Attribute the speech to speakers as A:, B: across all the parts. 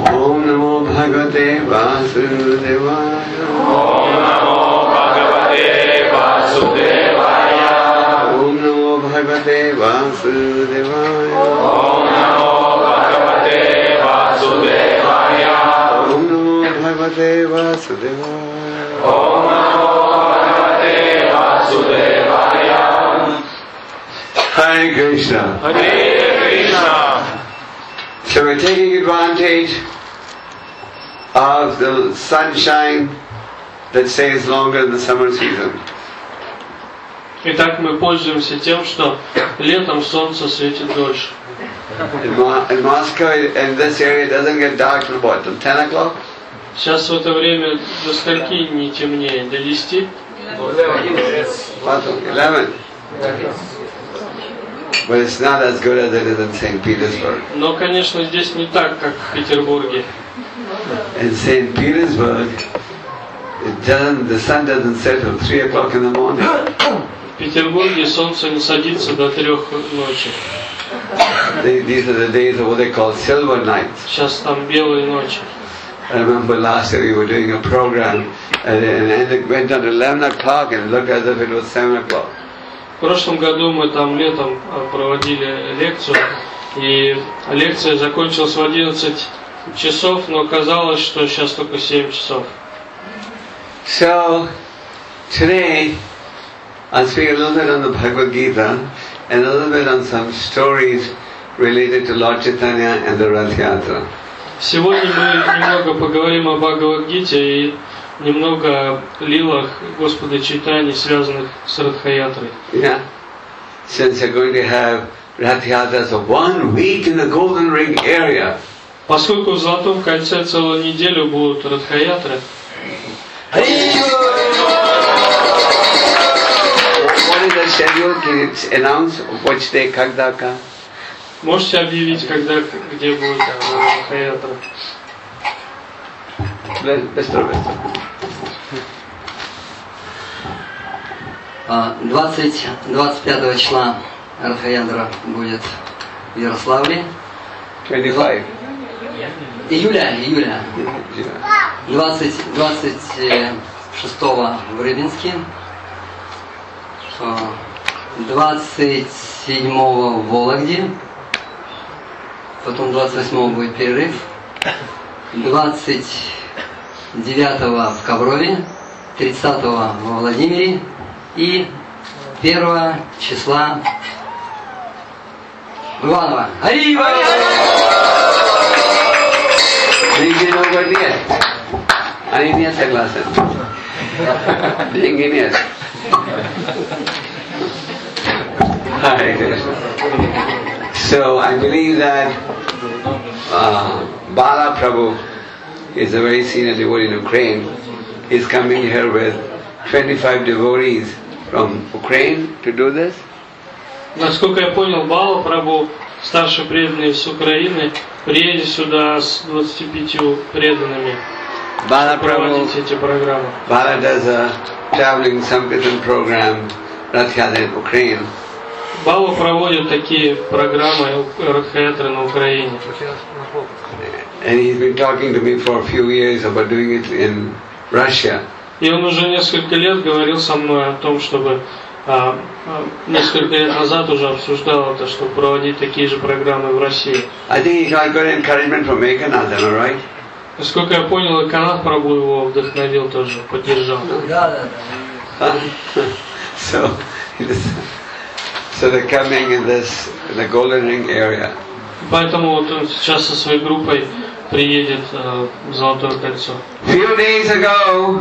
A: Om Namo Bhagavate Vasudevaya.
B: Om Namo Bhagavate Vasudevaya.
A: Om Namo Bhagavate Vasudevaya.
B: Om Namo Bhagavate Vasudevaya.
A: Om Namo Bhagavate Vasudevaya.
B: Om Namo Bhagavate Vasudevaya.
A: Hare Krishna.
B: Hare Krishna.
A: So we're taking advantage of the sunshine that stays longer than the summer season.
C: Итак, мы пользуемся тем, что летом солнце светит дольше.
A: In Moscow, in this area, it doesn't get dark till what, till 10 o'clock?
C: Сейчас в это время до скольки не темнее? До 10?
A: 11. But it's not as good as it is in St. Petersburg.
C: Но, конечно, здесь не так, как в Петербурге.
A: In St. Petersburg, the sun doesn't set till 3 o'clock in the morning.
C: В Петербурге солнце не садится до 3 ночи.
A: These are the days of what they call silver nights.
C: Сейчас там белые ночи.
A: I remember last year we were doing a program and it went on 11 o'clock and it looked as if it was 7 o'clock.
C: В прошлом году мы там летом проводили лекцию, и лекция закончилась в 11 часов, но казалось, что сейчас только 7 часов.
A: So, today, I'll speak a little bit on the Bhagavad Gita and a little bit on some stories related to Lord Chaitanya and the Rath Yatra.
C: Сегодня мы немного поговорим о Бхагавад-гите и немного о лилах Господа Чайтаньи, связанных с Радха-ятрой.
A: Yeah. Since you're going to have Rath Yatra, so 1 week in the Golden Ring area.
C: Поскольку в Золотом кольце целую неделю будут Радха-ятры.
A: What is the schedule? Can you announce which day, когда?
C: Можете объявить, когда, где будет Радха-ятра?
A: Быстро.
D: 25 числа Радха-ятра будет в Ярославле.
A: 25.
D: Июля. 26 в Рыбинске. 27 в Вологде. Потом 28 будет перерыв. 29 в Коврове. 30 во Владимире. И 1 числа в Иваново. Арива!
A: Деньги много нет. Они не согласны. Деньги нет. Hare Krishna. So I believe that Bala Prabhu is a very senior devotee in Ukraine. He's coming here with 25 devotees from Ukraine to do this.
C: Насколько я понял, Бала Прабху, старший преданный с Украины, приедет сюда с 25 преданными проводить эти программы.
A: Bala does a traveling Sankirtan program, Rath Yatra in Ukraine.
C: Бала проводит такие программы Радха-ятры на Украине.
A: And he's been talking to me for a few years about doing it in Russia.
C: И он уже несколько лет говорил со мной о том, чтобы несколько лет назад уже обсуждал это, чтобы проводить такие же программы в России.
A: I think he got good encouragement from Ekanath, am I right?
C: Насколько я понял, Эканат Прабху его вдохновил тоже, поддержал.
D: Да.
A: So they're coming in the Golden Ring area.
C: Поэтому вот он сейчас со своей группой приедет в Золотое кольцо.
A: Few days ago,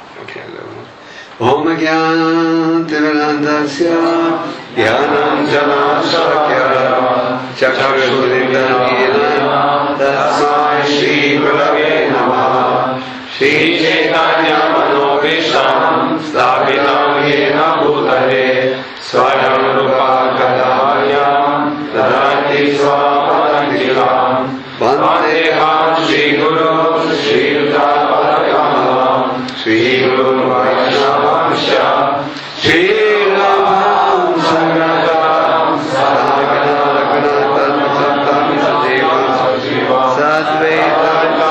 A: Om Gyantivirandasya Yanam Janashakya Chakarudrindanina Tasmai Shri Gurave Namaha Shri Chaitanya Manobisham Sthapitam Yena Bhutale Swayam Rupa Kadayam Dadati Swapadantilam Vandeham Shri Guru Shri Yudapadakamalam Shri Guru Vaishnavamsha Shri Ravam Sangratam Sadhagana Ganatam Sattam Sadevam Sadveta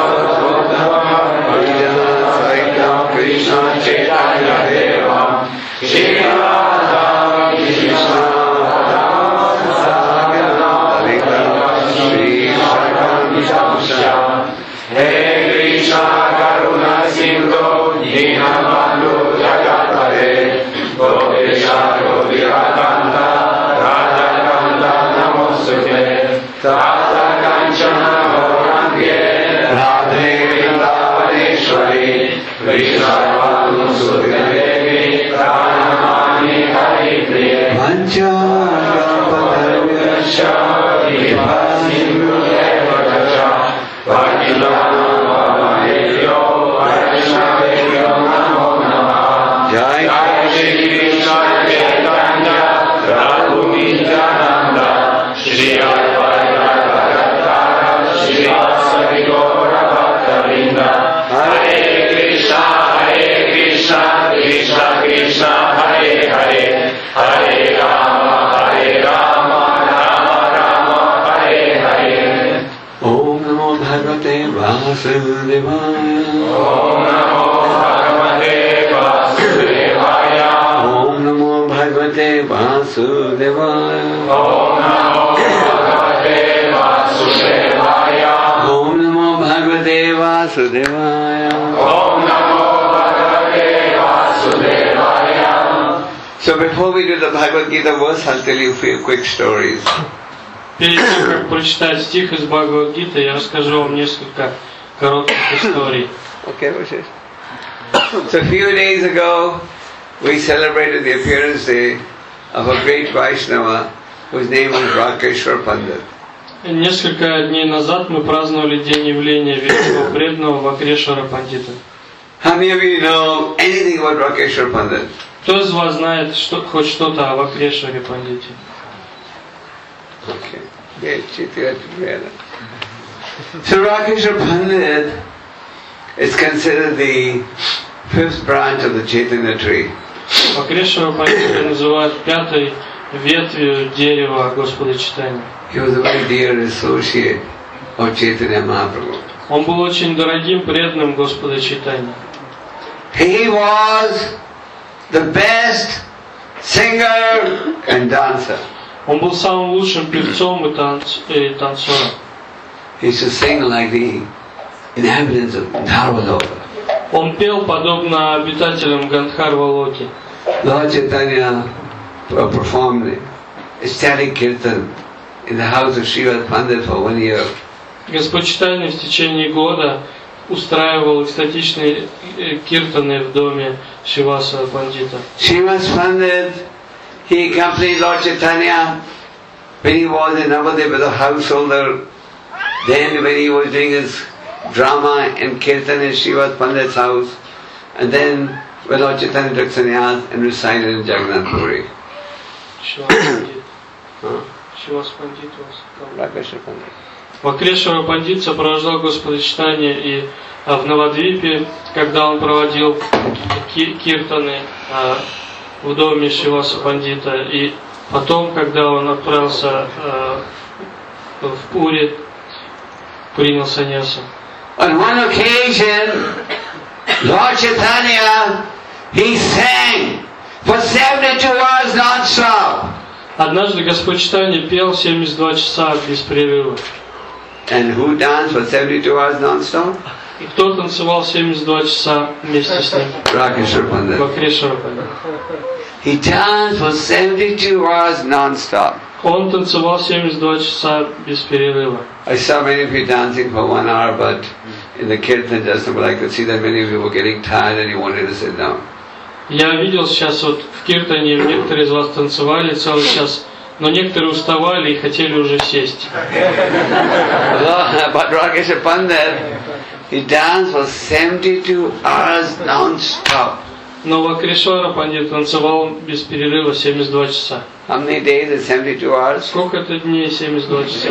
B: Namaskar. Hey Krishna Karuna Sindhu Dinabandhu Jagatpate Gopesha Gopikakanta Radha Kanta Namostute Tata Kanchana Gaurangye Radhe Vrindavaneshwari Krishna Sudhadevi Pranamani Haripriye Mancha Rapadarvyasya Vipasindu Devadacha Bhaktilana Bhavaneyo Vaishnavyo Namo Namah Jai Shri Krishna Chaitanya Prabhu Nityananda Shri Advaita Gadadhara Shri Vasari Gaura Bhaktavrinda Hare Krishna Krishna Krishna Hare Hare Hare Rama Rama Rama Hare Hare
A: Om Namo Bhagavate Vasudevaya
B: Om Namo Bhagavate Vasudevaya
A: Om Namo Bhagavate Vasudevaya
B: Om Namo Bhagavate Vasudevaya
A: Om Namo Bhagavate Vasudevaya
B: Om Namo Bhagavate Vasudevaya.
A: So before we do the Bhagavad Gita verse, I'll tell you a few quick stories.
C: Перед тем, как прочитать стих из Бхагавад-гиты, я расскажу вам несколько коротких историй.
A: Okay, Vashish. So a few days ago, we celebrated the appearance day of a great Vaishnava whose name was Rakeshwar Pandit.
C: Несколько дней назад мы праздновали день явления великого преданного Вакрешвара Пандита.
A: How many of you know anything about Rakeshwar Pandit?
C: Кто из вас знает хоть что-то о Вакрешваре Пандите?
A: Okay. So Rakeshwar Pandit is considered the fifth branch of the Chaitanya tree.
C: Вакрешвара Пандита называют пятой ветвью дерева Господа Чайтаньи.
A: He was a very dear associate of Chaitanya Mahaprabhu.
C: Он был очень дорогим преданным Господа Чайтаньи.
A: He was the best singer and dancer.
C: Он был самым лучшим певцом и танцором.
A: He used to sing like the inhabitants of Dharvaloka.
C: Он пел подобно обитателям Гандхарва-локи.
A: Lord Chaitanya performed ecstatic kirtan in the house of Srimad Pandit for 1 year.
C: Господь Чайтанья в течение года устраивал экстатичные киртаны в доме Шриваса Пандита.
A: Srimad Pandit, he accompanied Lord Chaitanya when he was in Navadip as a householder. Then when he was doing his drama and kirtan in Srimad Pandit's house. And then when Lord Chaitanya took sannyas and resided in Jagannath Puri.
C: Шривас Пандит Вакрешвара Пандит сопровождал Господа Чайтаньи и в Навадвипе, когда он проводил киртаны в доме Шриваса Пандита, и потом, когда он отправился в Пури, принял саньясу.
A: On one occasion, Lord Chaitanya, he sang for 72 hours non-stop.
C: Однажды Господь Чайтанья пел 72 часа без перерыва.
A: And who danced for 72 hours non-stop?
C: И кто танцевал 72 часа вместе с ним?
A: Rakeshwar Pandit.
C: Вакрешвара Пандит.
A: He danced for 72 hours non-stop.
C: Он танцевал 72 часа без перерыва.
A: I saw many of you dancing for 1 hour, but in the kirtan just now, I could see that many of you were getting tired and you wanted to sit down.
C: Я видел сейчас вот в киртане, некоторые из вас танцевали целый час, но некоторые уставали и хотели уже сесть.
A: But Rakeshwar Pandit, he danced for 72 hours non-stop.
C: Но Вакрешвара Пандит танцевал без перерыва 72 часа.
A: How many days is 72 hours?
C: Сколько это дней 72 часа?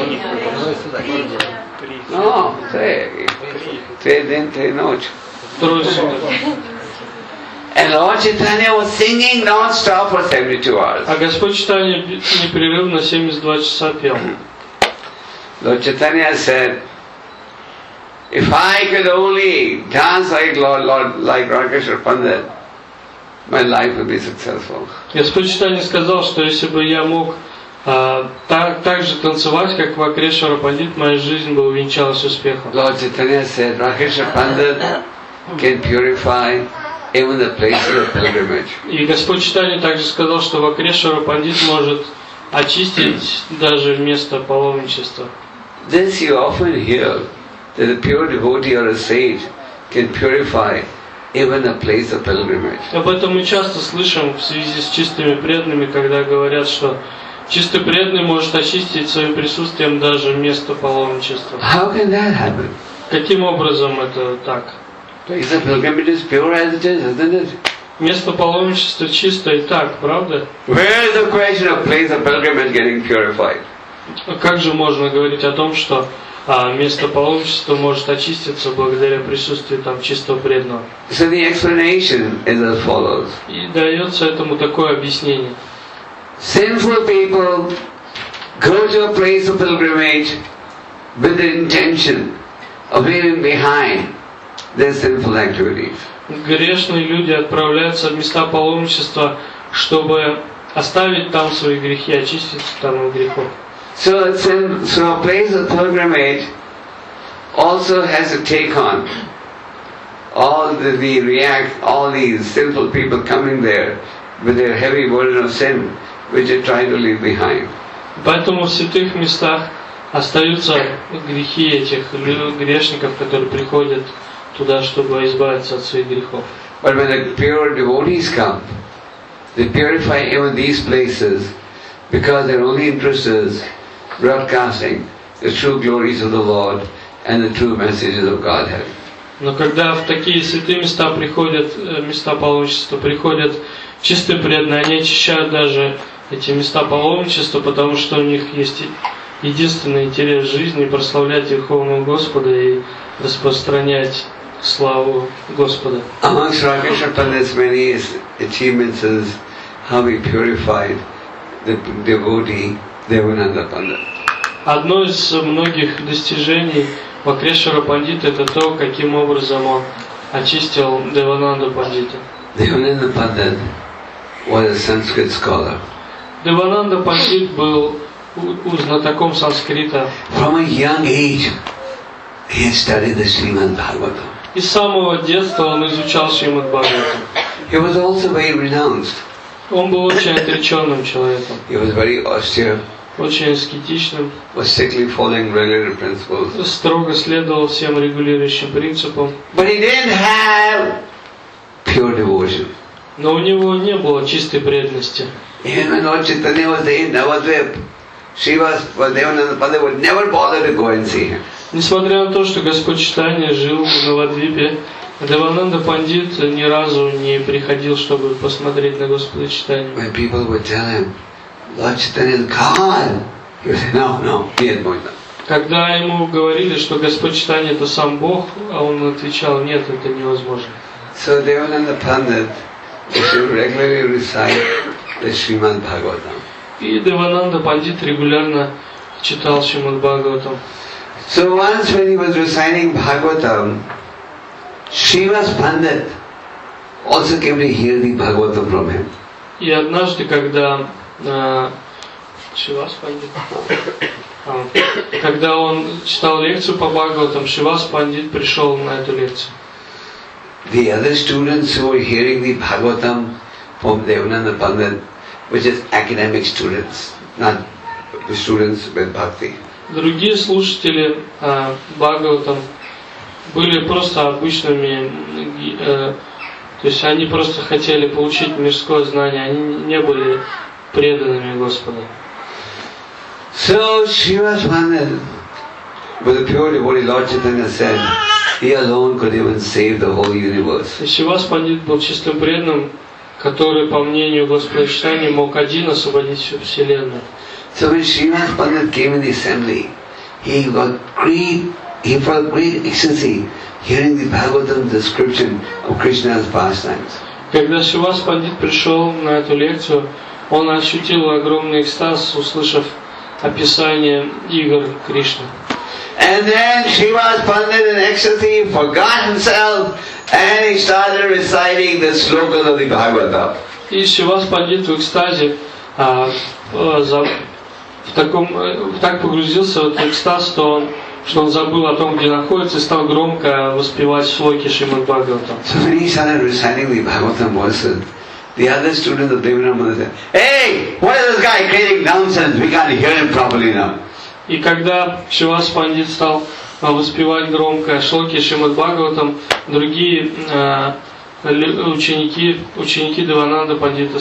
A: No, 3 days, 3 nights.
C: Трое суток.
A: And Lord Chaitanya was singing non-stop for 72 hours.
C: А Господь Чайтанья непрерывно 72 часа пел.
A: Lord Chaitanya said, if I could only dance like like Rakeshwar Pandit, my life would be successful.
C: Господь Чайтанья сказал, что если бы я мог Так же танцевать, как Вакрешвара Пандит, моя жизнь бы увенчалась успехом.
A: Lord Chaitanya said, Rakeshwara Pandit can purify even the places of pilgrimage.
C: И Господь Чайтанья также сказал, что Вакрешвара Пандит может очистить даже место паломничества.
A: This you often hear, that a pure devotee or a sage can purify even a place of pilgrimage.
C: Об этом мы часто слышим в связи с чистыми преданными, когда говорят, что чистый преданный может очистить своим присутствием даже место паломничества.
A: How can that happen?
C: Каким образом это так?
A: Place of pilgrimage is pure as it is, isn't it?
C: Место паломничества чисто и так, правда?
A: Where is the question of place of pilgrimage getting purified?
C: Как же можно говорить о том, что место паломничества может очиститься благодаря присутствию там чистого преданного?
A: So the explanation is as follows.
C: И дается этому такое объяснение.
A: Sinful people go to a place of pilgrimage with the intention of leaving behind their sinful activities.
C: Грешные люди отправляются в места паломничества, чтобы оставить там свои грехи, очиститься там от грехов.
A: So a place of pilgrimage also has to take on all these sinful people coming there with their heavy burden of sin, which they try to leave behind.
C: Поэтому в святых местах остаются грехи этих грешников, которые приходят туда, чтобы избавиться от своих грехов.
A: But when the pure devotees come, they purify even these places because their only interest is broadcasting the true glories of the Lord and the true messages of Godhead.
C: Но когда в такие святые места приходят, места паломничества, приходят чистые преданные, они очищают даже эти места паломничества, потому что у них есть единственный интерес в жизни прославлять Верховного Господа и распространять славу Господа.
A: Amongst Rakeshwara Pandit's many achievements is how he purified the devotee Devananda Pandit.
C: Одно из многих достижений Вакрешвара Пандита это то, каким образом он очистил Девананду Пандита.
A: Devananda Pandit was a Sanskrit scholar.
C: Девананда Пандит был знатоком санскрита.
A: From a young age, he had studied the Srimad Bhagavatam.
C: И с самого детства он изучал Шримад Бхагаватам.
A: He was also very renounced.
C: Он был очень отреченным человеком.
A: He was very austere,
C: Очень аскетичным.
A: was strictly following regular principles.
C: Строго следовал всем регулирующим принципам.
A: But he didn't have pure devotion.
C: Но у него не было чистой преданности.
A: Even when Lord Chaitanya was there in Navadvip, Devananda Pandit would never bother to go and see him.
C: Несмотря на то, что Господь Чайтанья жил в Навадвипе, Девананда Пандит ни разу не приходил, чтобы посмотреть на Господа Чайтанью.
A: When people would tell him, Lord Chaitanya is God, he would say, no, he ain't going there.
C: Когда ему говорили, что Господь Чайтанья это сам Бог, а он отвечал, нет, это невозможно.
A: So Devananda Pandit used to regularly recite the Srimad Bhagavatam.
C: И Девананда Пандит регулярно читал Шримад Бхагаватам.
A: So once when he was reciting Bhagavatam, Srivas Pandit also came to hear the Bhagavatam from him.
C: И однажды, когда Шривас Пандит, когда он читал лекцию по Бхагаватам, Шривас Пандит пришел на эту лекцию.
A: The other students who were hearing the Bhagavatam from Devananda Pandit were just academic students, not the students with bhakti.
C: Другие слушатели Бхагаватам были просто обычными, то есть они просто хотели получить мирское знание, они не были преданными Господу.
A: So Srivas Pandit was a pure devotee. Lord Chaitanya said he alone could even save the whole universe.
C: Шривас Пандит был чистым преданным, который, по мнению Господа Чайтаньи, мог один освободить всю Вселенную.
A: So when Srivas Pandit came in the assembly, he felt great ecstasy hearing the Bhagavatam description of Krishna's pastimes.
C: Когда Шривас Пандит пришел на эту лекцию, он ощутил огромный экстаз, услышав описание игр Кришны.
A: And then Srivas Pandit in ecstasy forgot himself and he started reciting the slokas of the Bhagavatam.
C: И Шривас Пандит в экстазе так погрузился в этот экстаз, что он забыл о том, где находится, и стал громко воспевать шлоки Шримад Бхагаватам.
A: So when he started reciting the Bhagavatam verses, the other students of Devananda said, "Hey, what is this guy creating nonsense? We can't hear him properly now."
C: И когда Шриваса Пандит стал воспевать громко шлоки Шримад Бхагаватам, другие ученики Девананда Пандита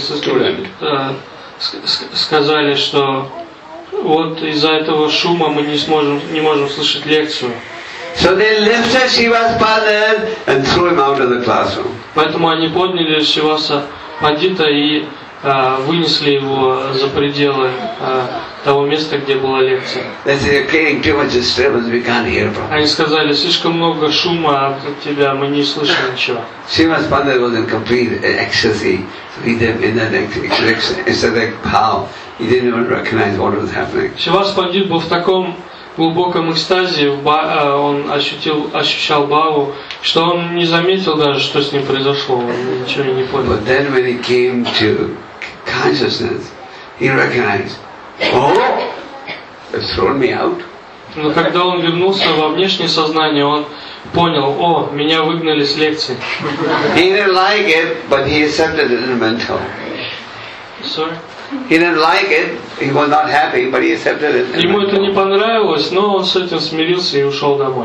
C: сказали, что вот из-за этого шума мы не можем слышать лекцию.
A: So they lifted Shiva's father and threw him out of the classroom.
C: Поэтому они подняли Шриваса Пандита и вынесли его за пределы того места, где была лекция.
A: They said, "You're creating too much disturbance. We can't hear properly."
C: Они сказали, слишком много шума от тебя, мы не слышим ничего.
A: Shiva's father was in complete ecstasy. So he did in that ecstatic how he didn't even recognize what was happening.
C: Шривас Пандит был в таком глубоком экстазе, он ощущал бхаву, что он не заметил даже, что с ним произошло, он ничего не понял.
A: But then when he came to consciousness, he recognized, "Oh, they've thrown me out."
C: Но когда он вернулся во внешнее сознание, он понял, о, меня выгнали с лекции.
A: He didn't like it, but he accepted it in mental.
C: Sorry?
A: He didn't like it, he was not happy, but he accepted it.
C: Ему это не понравилось, но он с этим смирился и ушел домой.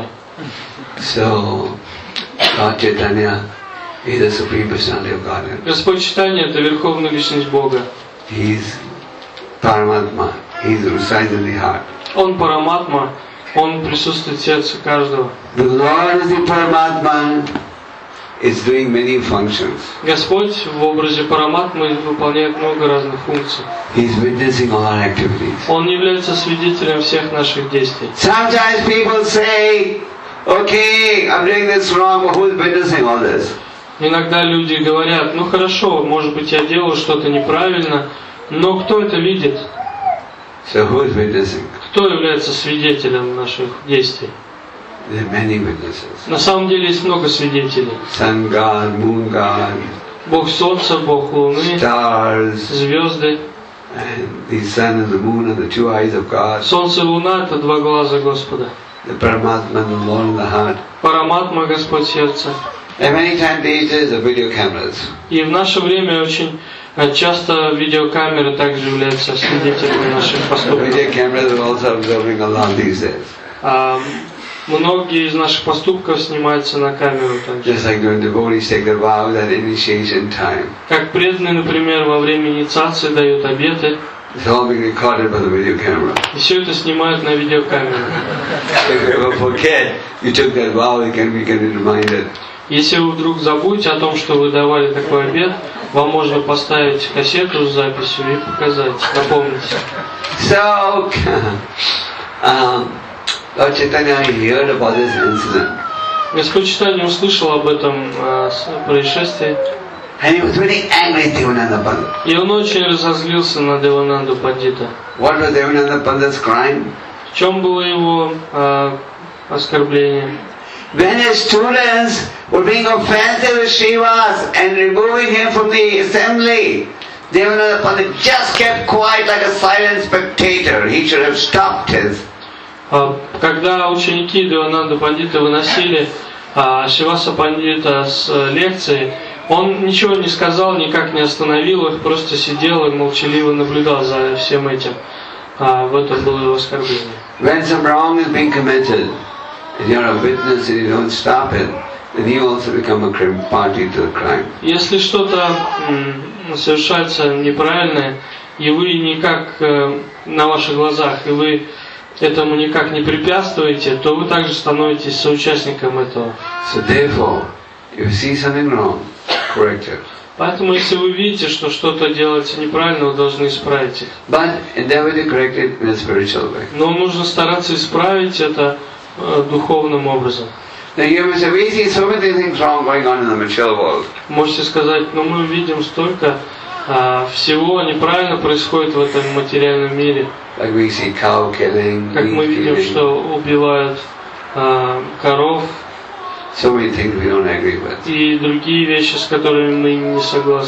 A: So, Lord Chaitanya is the Supreme Personality of Godhead.
C: Господь Чайтанья — это Верховная Личность Бога.
A: He is Paramatma. He resides in the heart.
C: Он Параматма, он присутствует в сердце каждого.
A: The Lord is the Paramatma, is doing many functions.
C: Господь в образе Параматмы выполняет много разных функций.
A: He is witnessing all our activities.
C: Он является свидетелем всех наших действий.
A: Sometimes people say, "Okay, I'm doing this wrong, but who is witnessing all this?"
C: Иногда люди говорят, ну хорошо, может быть я делаю что-то неправильно, но кто это видит?
A: So who is witnessing?
C: Кто является свидетелем наших действий?
A: There are many witnesses.
C: На самом деле есть много свидетелей.
A: Sun God, Moon God,
C: Бог Солнца, Бог Луны,
A: stars,
C: звезды.
A: and the sun and the moon are the two eyes of God.
C: Солнце и Луна — это два глаза Господа.
A: The Paramatma and the Lord in the heart.
C: Параматма — Господь сердца.
A: And many times these days the video cameras.
C: И в наше время очень часто видеокамеры также являются свидетелями наших
A: The
C: поступков.
A: video cameras are also observing Allah these days.
C: Многие из наших поступков снимаются на камеру также.
A: Just like when devotees take their vows at initiation time.
C: Как преданные, например, во время инициации дают обеты,
A: It's all being recorded by the video camera.
C: и все это снимают на видеокамеру.
A: If you ever forget you took that vow, you can be reminded.
C: Если вы вдруг забудете о том, что вы давали такой обет, вам можно поставить кассету с записью и показать, напомнить.
A: So, Lord Chaitanya heard about this incident.
C: Господь Чайтанья услышал об этом происшествии,
A: And he was very angry at Devananda Pandit.
C: и он очень разозлился на Девананду Пандита.
A: What was Devananda Pandit's crime?
C: В чем было его оскорбление?
A: When his students were being offensive with Srivas and removing him from the assembly, Devananda Pandit just kept quiet like a silent spectator. He should have stopped his.
C: Когда ученики Девананды Пандита выносили Шриваса Пандита с лекции, он ничего не сказал, никак не остановил их, просто сидел и молчаливо наблюдал за всем этим. В этом было его оскорбление.
A: When some wrong is being committed, and you're a witness and you don't stop it, then you also become a party to the crime.
C: Если что-то совершается неправильное, и вы никак на ваших глазах, и вы этому никак не препятствуете, то вы также становитесь соучастником этого.
A: So therefore, if you see something wrong, correct it.
C: Поэтому, если вы видите, что что-то делается неправильно, вы должны исправить это.
A: But endeavor to correct it in a spiritual way.
C: Но нужно стараться исправить это духовным образом.
A: Now you must say, we see so many things wrong going on in the material world.
C: Можете сказать, но мы видим столько всего неправильно происходит в этом материальном мире.
A: Like we see cow killing,
C: Как мы видим,
A: killing.
C: что убивают коров
A: So many things we don't agree with.
C: и другие вещи, с которыми мы не согласны.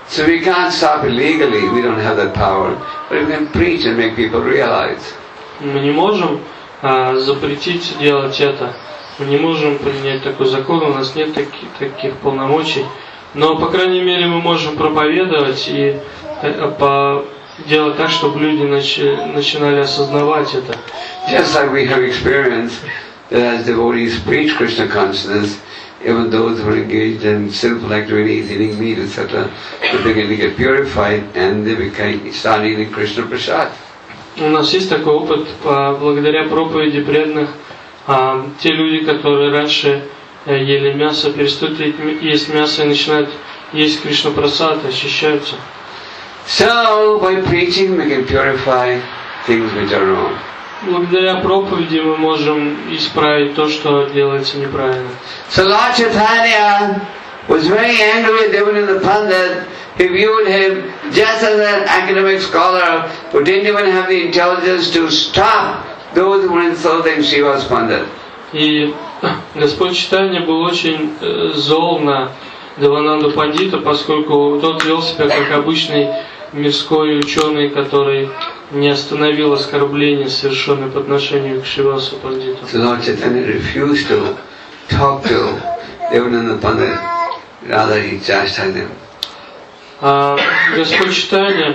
A: So we can't stop it legally, we don't have that power. But we can preach and make people realize.
C: Мы не можем запретить делать это. Мы не можем принять такой закон, у нас нет таких полномочий. Но, по крайней мере, мы можем проповедовать и делать так, чтобы люди начинали осознавать это.
A: Just like we have experienced that as devotees preach Krishna consciousness, even those who are engaged in sinful activities, eating meat, etc., they begin to get purified and they start eating Krishna prasad.
C: У нас есть такой опыт, благодаря проповеди преданных, те люди, которые раньше ели мясо, перестают есть мясо и начинают есть Кришна прасад, очищаются.
A: So, by preaching we can purify things which are wrong.
C: Благодаря проповеди мы можем исправить то, что делается неправильно.
A: So Lord Chaitanya was very angry with Devananda Pandit. He viewed him just as an academic scholar who didn't even have the intelligence to stop those who were insulting Srivas Pandit.
C: И Господь Чайтанья был очень зол на Девананду Пандита, поскольку тот вел себя как обычный мирской ученый, который не остановил оскорбления, совершенные по отношению к Шривасу Пандиту.
A: So Lord Chaitanya refused to talk to Devananda Pandit, rather he chastised him.
C: Господь Чайтанья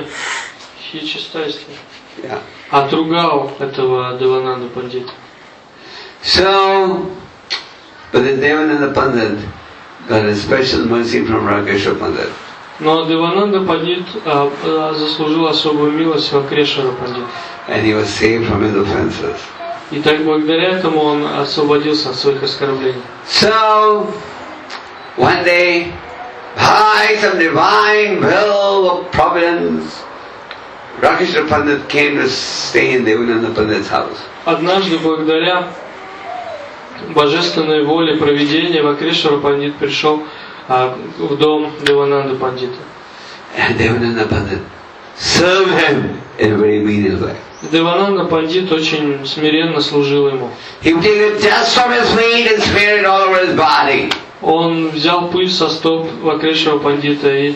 C: отругал этого Девананду Пандита.
A: So, but the Devananda Pandit got a special mercy from Rakeshwara Pandit.
C: Но Девананда Пандит заслужил особую милость у Акрешвара Пандита.
A: And he was saved from his offenses.
C: И так благодаря этому он освободился от своих оскорблений.
A: So, one day, by some divine will of providence, Rakeshwara Pandit came to stay in Devananda Pandit's house.
C: Однажды, благодаря божественной воле провидения, Акрешвара Пандит пришел в дом Девананды Пандита.
A: And Devananda Pandit served him in a very menial way.
C: Девананда Пандит очень смиренно служил ему.
A: He would take the dust from his feet and smear it all over his body.
C: Он взял пыль со стоп Акрешвара Пандита и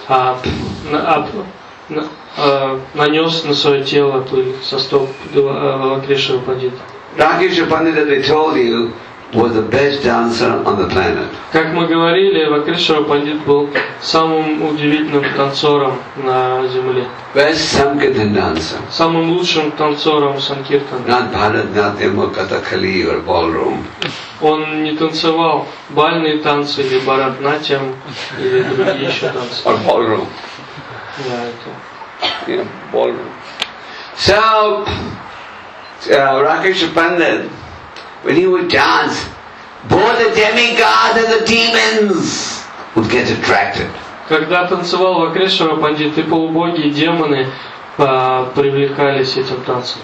C: нанес на свое тело пыль со стоп Акрешвара Пандита.
A: Rakeshwara Pandit, as I told you, was the best dancer on the planet.
C: Как мы говорили, Акрешвара Пандит был самым удивительным танцором на земле.
A: Best Sankirtan dancer.
C: Самым лучшим танцором Санкиртана.
A: Not Bharatnatyam or Kathakali or ballroom.
C: Он не танцевал бальные танцы или Бхаратнатьям или другие еще танцы.
A: Or ballroom.
C: Да, это.
A: Yeah, ballroom. So, Rakeshwara Pandit, when he would dance, both the demigods and the demons would get attracted.
C: Когда танцевал Акрешвара Пандит, и полубоги, и демоны привлекались этим танцем.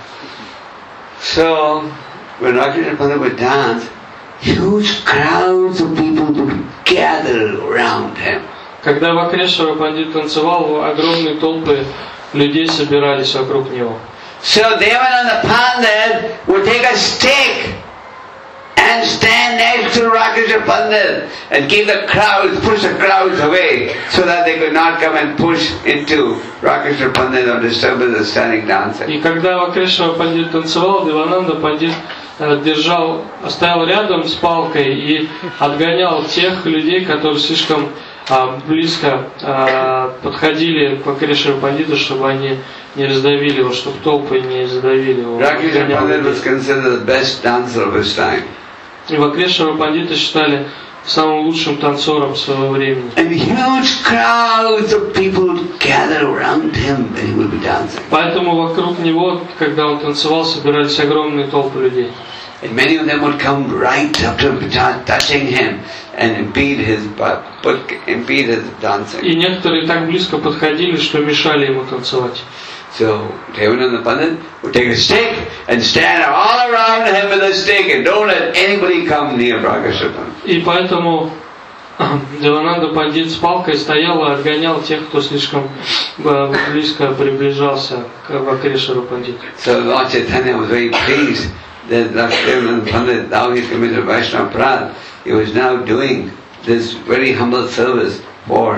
A: So, when Rakeshwara Pandit would dance, huge crowds of people would gather around him.
C: Когда Акрешвара Пандит танцевал, огромные толпы людей собирались вокруг него.
A: So Devananda Pandit would take a stick and stand next to Rakeshwara Pandit and keep the crowds, push the crowds away so that they could not come and push into Rakeshwara Pandit or disturb the standing dancing.
C: И когда Акрешвара Пандит танцевал, Девананда Пандит стоял рядом с палкой и отгонял тех людей, которые слишком близко подходили к Акрешвара Пандиту, чтобы они не раздавили его, чтобы толпы не задавили его.
A: Rakeshwara Pandit was considered the best dancer of his time.
C: И Акрешвара Пандита считали самым лучшим танцором своего времени.
A: And huge crowds of people would gather around him when he would be dancing.
C: Поэтому вокруг него, когда он танцевал, собирались огромные толпы людей.
A: And many of them would come right up to him, touching him and impede his dancing.
C: И некоторые так близко подходили, что мешали ему танцевать.
A: So Devananda Pandit would take a stick and stand all around him with a stick and don't let anybody come near Rakeshwara Pandit.
C: И поэтому Девананда Пандит с палкой стоял и отгонял тех, кто слишком близко приближался к Акрешвару Пандиту.
A: So Lord Chaitanya was very pleased that Devananda Pandit, now he committed Vaishnava Prad, he was now doing this very humble service for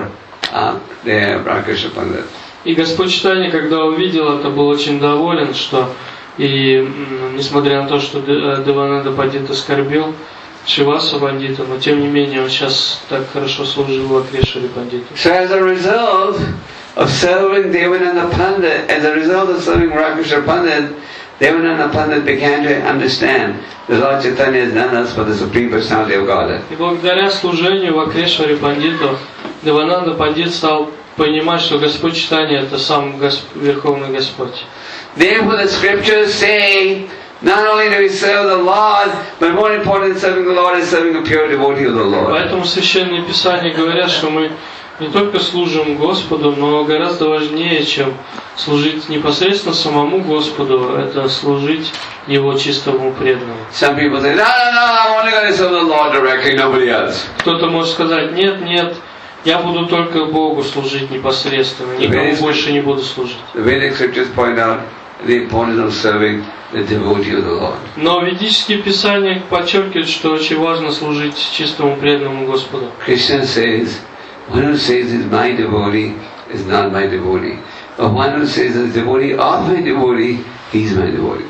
A: there Rakhisha Pandit.
C: И Господь Чайтанья, когда увидел это, был очень доволен, что и несмотря на то, что Девананда Пандит оскорбил Шриваса Пандита, но тем не менее он сейчас так хорошо служил Вакрешваре Пандиту.
A: So as a result of serving Devananda Pandit, as a result of serving Rakhisha Pandit, Devananda Pandit began to understand the Lord Chaitanya has done us for the Supreme Personality of Godhead.
C: И благодаря служению Вакрешваре Пандиту, Девананда Пандит стал понимать, что Господь Чайтанья это сам Верховный Господь.
A: Therefore the scriptures say, not only do we serve the Lord, but more important than serving the Lord is serving a pure devotee of the Lord.
C: Поэтому Священные Писания говорят, что мы не только служим Господу, но гораздо важнее, чем служить непосредственно самому Господу, это служить Его чистому преданному.
A: Some people say, no, I'm only going to serve the Lord directly, nobody else.
C: Кто-то может сказать, нет, я буду только Богу служить непосредственно, никому больше не буду служить.
A: The Vedic scriptures point out the importance of serving the devotee of the Lord.
C: Но ведические писания подчеркивают, что очень важно служить чистому преданному Господу.
A: Krishna says, one who says is my devotee is not my devotee. But one who says is devotee of my devotee, he is my devotee.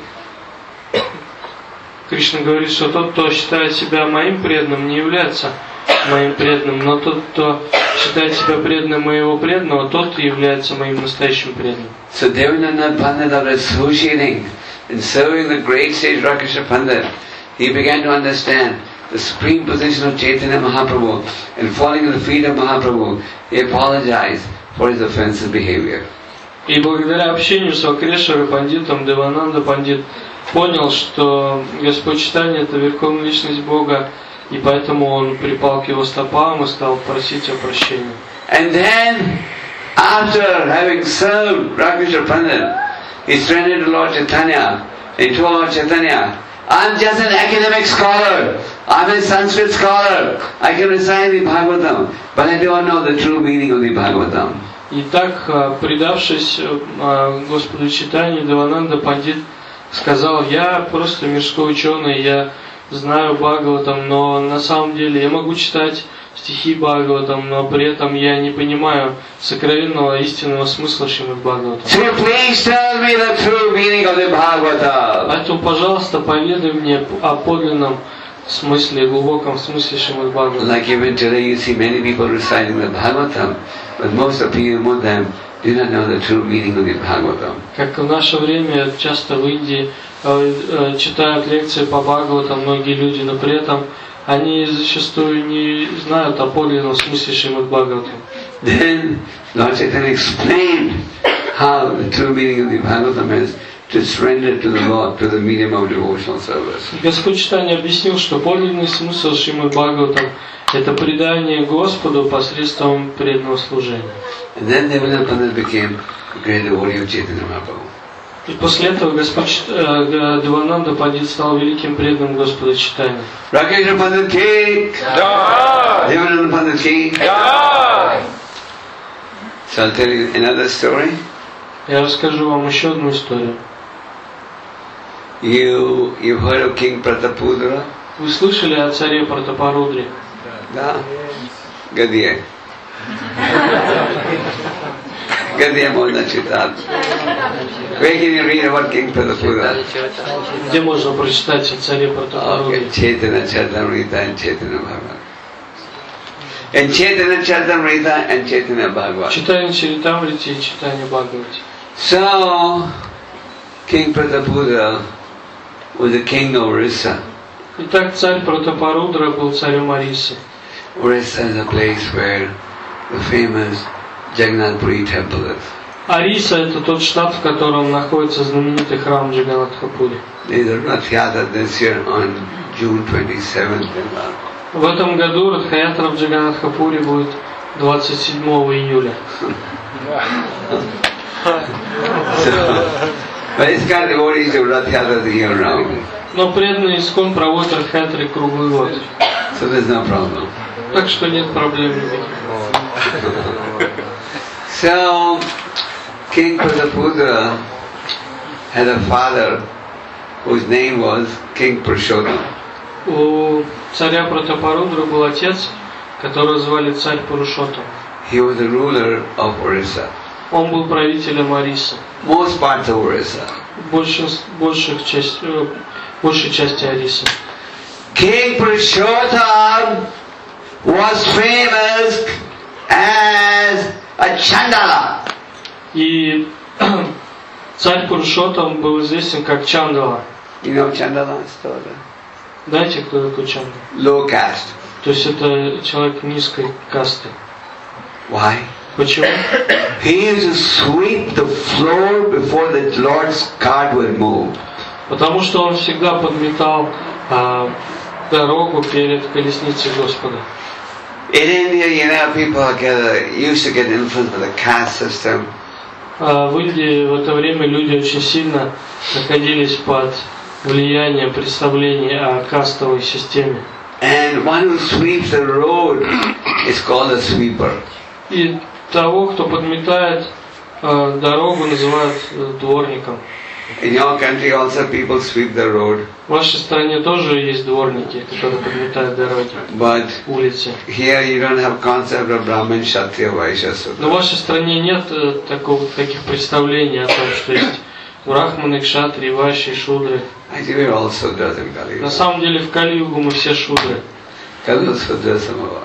C: Кришна говорит, что тот, кто считает себя моим преданным, не является моим преданным, но тот, кто считает себя преданным моего преданного, тот является моим настоящим преданным.
A: So Devananda Pandit, after associating and serving the great sage Rakhisha Pandit, he began to understand the supreme position of Chaitanya Mahaprabhu, and falling at the feet of Mahaprabhu, he apologized for his offensive behavior.
C: И благодаря общению с Вакрешварой Пандитом, Девананда Пандит понял, что Господь Чайтанья это Верховная Личность Бога, и поэтому он припал к его стопам и стал просить о прощении.
A: And then, after having served Rakhisha Pandit, he surrendered to Lord Chaitanya and told Lord Chaitanya, I'm just an academic scholar, I'm a Sanskrit scholar, I can recite the Bhagavatam, but I don't know the true meaning of the Bhagavatam.
C: И так, предавшись Господу Чайтанье, Девананда Пандит сказал, я просто мирской ученый, я знаю Бхагаватам, но на самом деле я могу читать стихи Бхагаватам, но при этом я не понимаю сокровенного истинного смысла Шримад Бхагаватам.
A: So please tell me the true meaning of the Bhagavatam.
C: Поэтому, пожалуйста, поведай мне о подлинном смысле, глубоком смысле Шримад Бхагаватам.
A: Like even today you see many people reciting the Bhagavatam, but most of them do not know the true meaning of the Bhagavatam.
C: Как в наше время часто в Индии читают лекции по Бхагаватам многие люди, но при этом они зачастую не знают о подлинном смысле Шримад Бхагаватам.
A: Then Lord Chaitanya explained how the true meaning of the Bhagavatam is to surrender to the Lord, to the medium of devotional service.
C: Господь Чайтанья объяснил, что подлинный смысл Шримад Бхагаватам это предание Господу посредством преданного служения.
A: And then Devananda Pandit became a great devotee of Chaitanya Mahaprabhu.
C: И после этого Господь Девананда Пандит стал великим преданным Господа Чайтаньи.
A: Rakhisha Pandit ki Jai! Devananda Pandit ki Jai! So I'll tell you another story.
C: Я расскажу вам еще одну историю.
A: You've heard of King Pratapudra?
C: Вы слышали о царе Пратапарудре?
A: Да. Гадье. Гадье можно читать. Where can you read about King Pratapudra?
C: Где можно прочитать о царе Пратапарудре?
A: Okay, Chaitanya Charitamrita and Chaitanya Bhagavat. And Chaitanya Charitamrita and Chaitanya Bhagavat.
C: Читание Чаритамрити и читание Бхагавати.
A: So, King Pratapudra was the king of Orissa.
C: Итак, царь Пратапарудра был царем Орисы.
A: Orissa is a place where the famous Jagannath Puri temple is.
C: Ориса это тот штат, в котором находится знаменитый храм Джаганнатха-Пури.
A: There's a Rath Yatra this year on June 27th.
C: В этом году Радха-ятра в Джаганнатха-Пури будет 27 июля.
A: But it's got devotees to Rath Yatra the year round.
C: Но преданные Искон проводят Радха-ятры круглый год.
A: So there's no problem.
C: Так что нет проблем никаких.
A: So, King Pratapudra had a father whose name was King Purushottam.
C: У царя Пратапарудры был отец, которого звали царь Пурушоттам.
A: he was the ruler of Orissa.
C: Он был правителем Ариса.
A: Most parts of Orissa.
C: Большей части Ариса.
A: King Purushottam was famous as a Chandala.
C: И царь Пурушоттам был известен как Чандала.
A: You know Chandala story?
C: Знаете, кто такой Чандала?
A: Low caste.
C: То есть это человек низкой касты.
A: Why?
C: Почему?
A: He used to sweep the floor before the Lord's cart would move.
C: Потому что он всегда подметал дорогу перед колесницей Господа.
A: In India, you know, people used to get influenced by the caste system.
C: В Индии в это время люди очень сильно находились под влиянием представлений о кастовой системе.
A: And one who sweeps the road is called a sweeper.
C: И того, кто подметает дорогу, называют дворником.
A: In your country also people sweep the road.
C: В вашей стране тоже есть дворники, которые подметают дороги,
A: But
C: улицы.
A: here you don't have concept of Brahmin, Kshatriya, Vaishya,
C: Но в
A: Sudra.
C: вашей стране нет таких представлений о том, что есть брахманы, кшатри, вайши, шудры.
A: Actually, we're all Sudras in Kali
C: На
A: Yuga.
C: самом деле в Кали-югу мы все шудры.
A: Kalu Sudra Samava.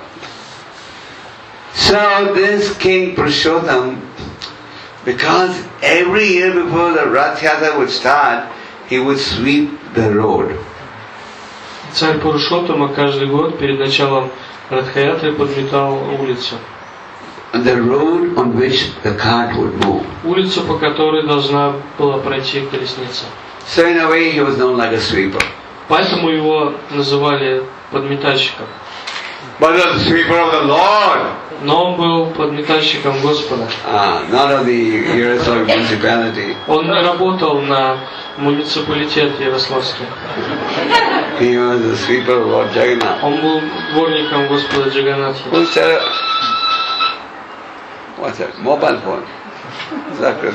A: So this King Purushottam, because every year before the Rath Yatra would start, he would sweep the road.
C: Царь Пурушоттама каждый год перед началом Радхаятры подметал улицу.
A: The road on which the cart would move.
C: Улицу, по которой должна была пройти колесница.
A: So in a way he was known like a sweeper.
C: Поэтому его называли подметальщиком.
A: But the sweeper of the Lord.
C: Но он был подметальщиком Господа.
A: Not of the Yaroslav municipality.
C: Он не работал на муниципалитет Ярославский.
A: He was the sweeper of Lord Jagannath.
C: Он был дворником Господа Джаганатхи.
A: Who's that? What's that? Mobile phone. Zakras.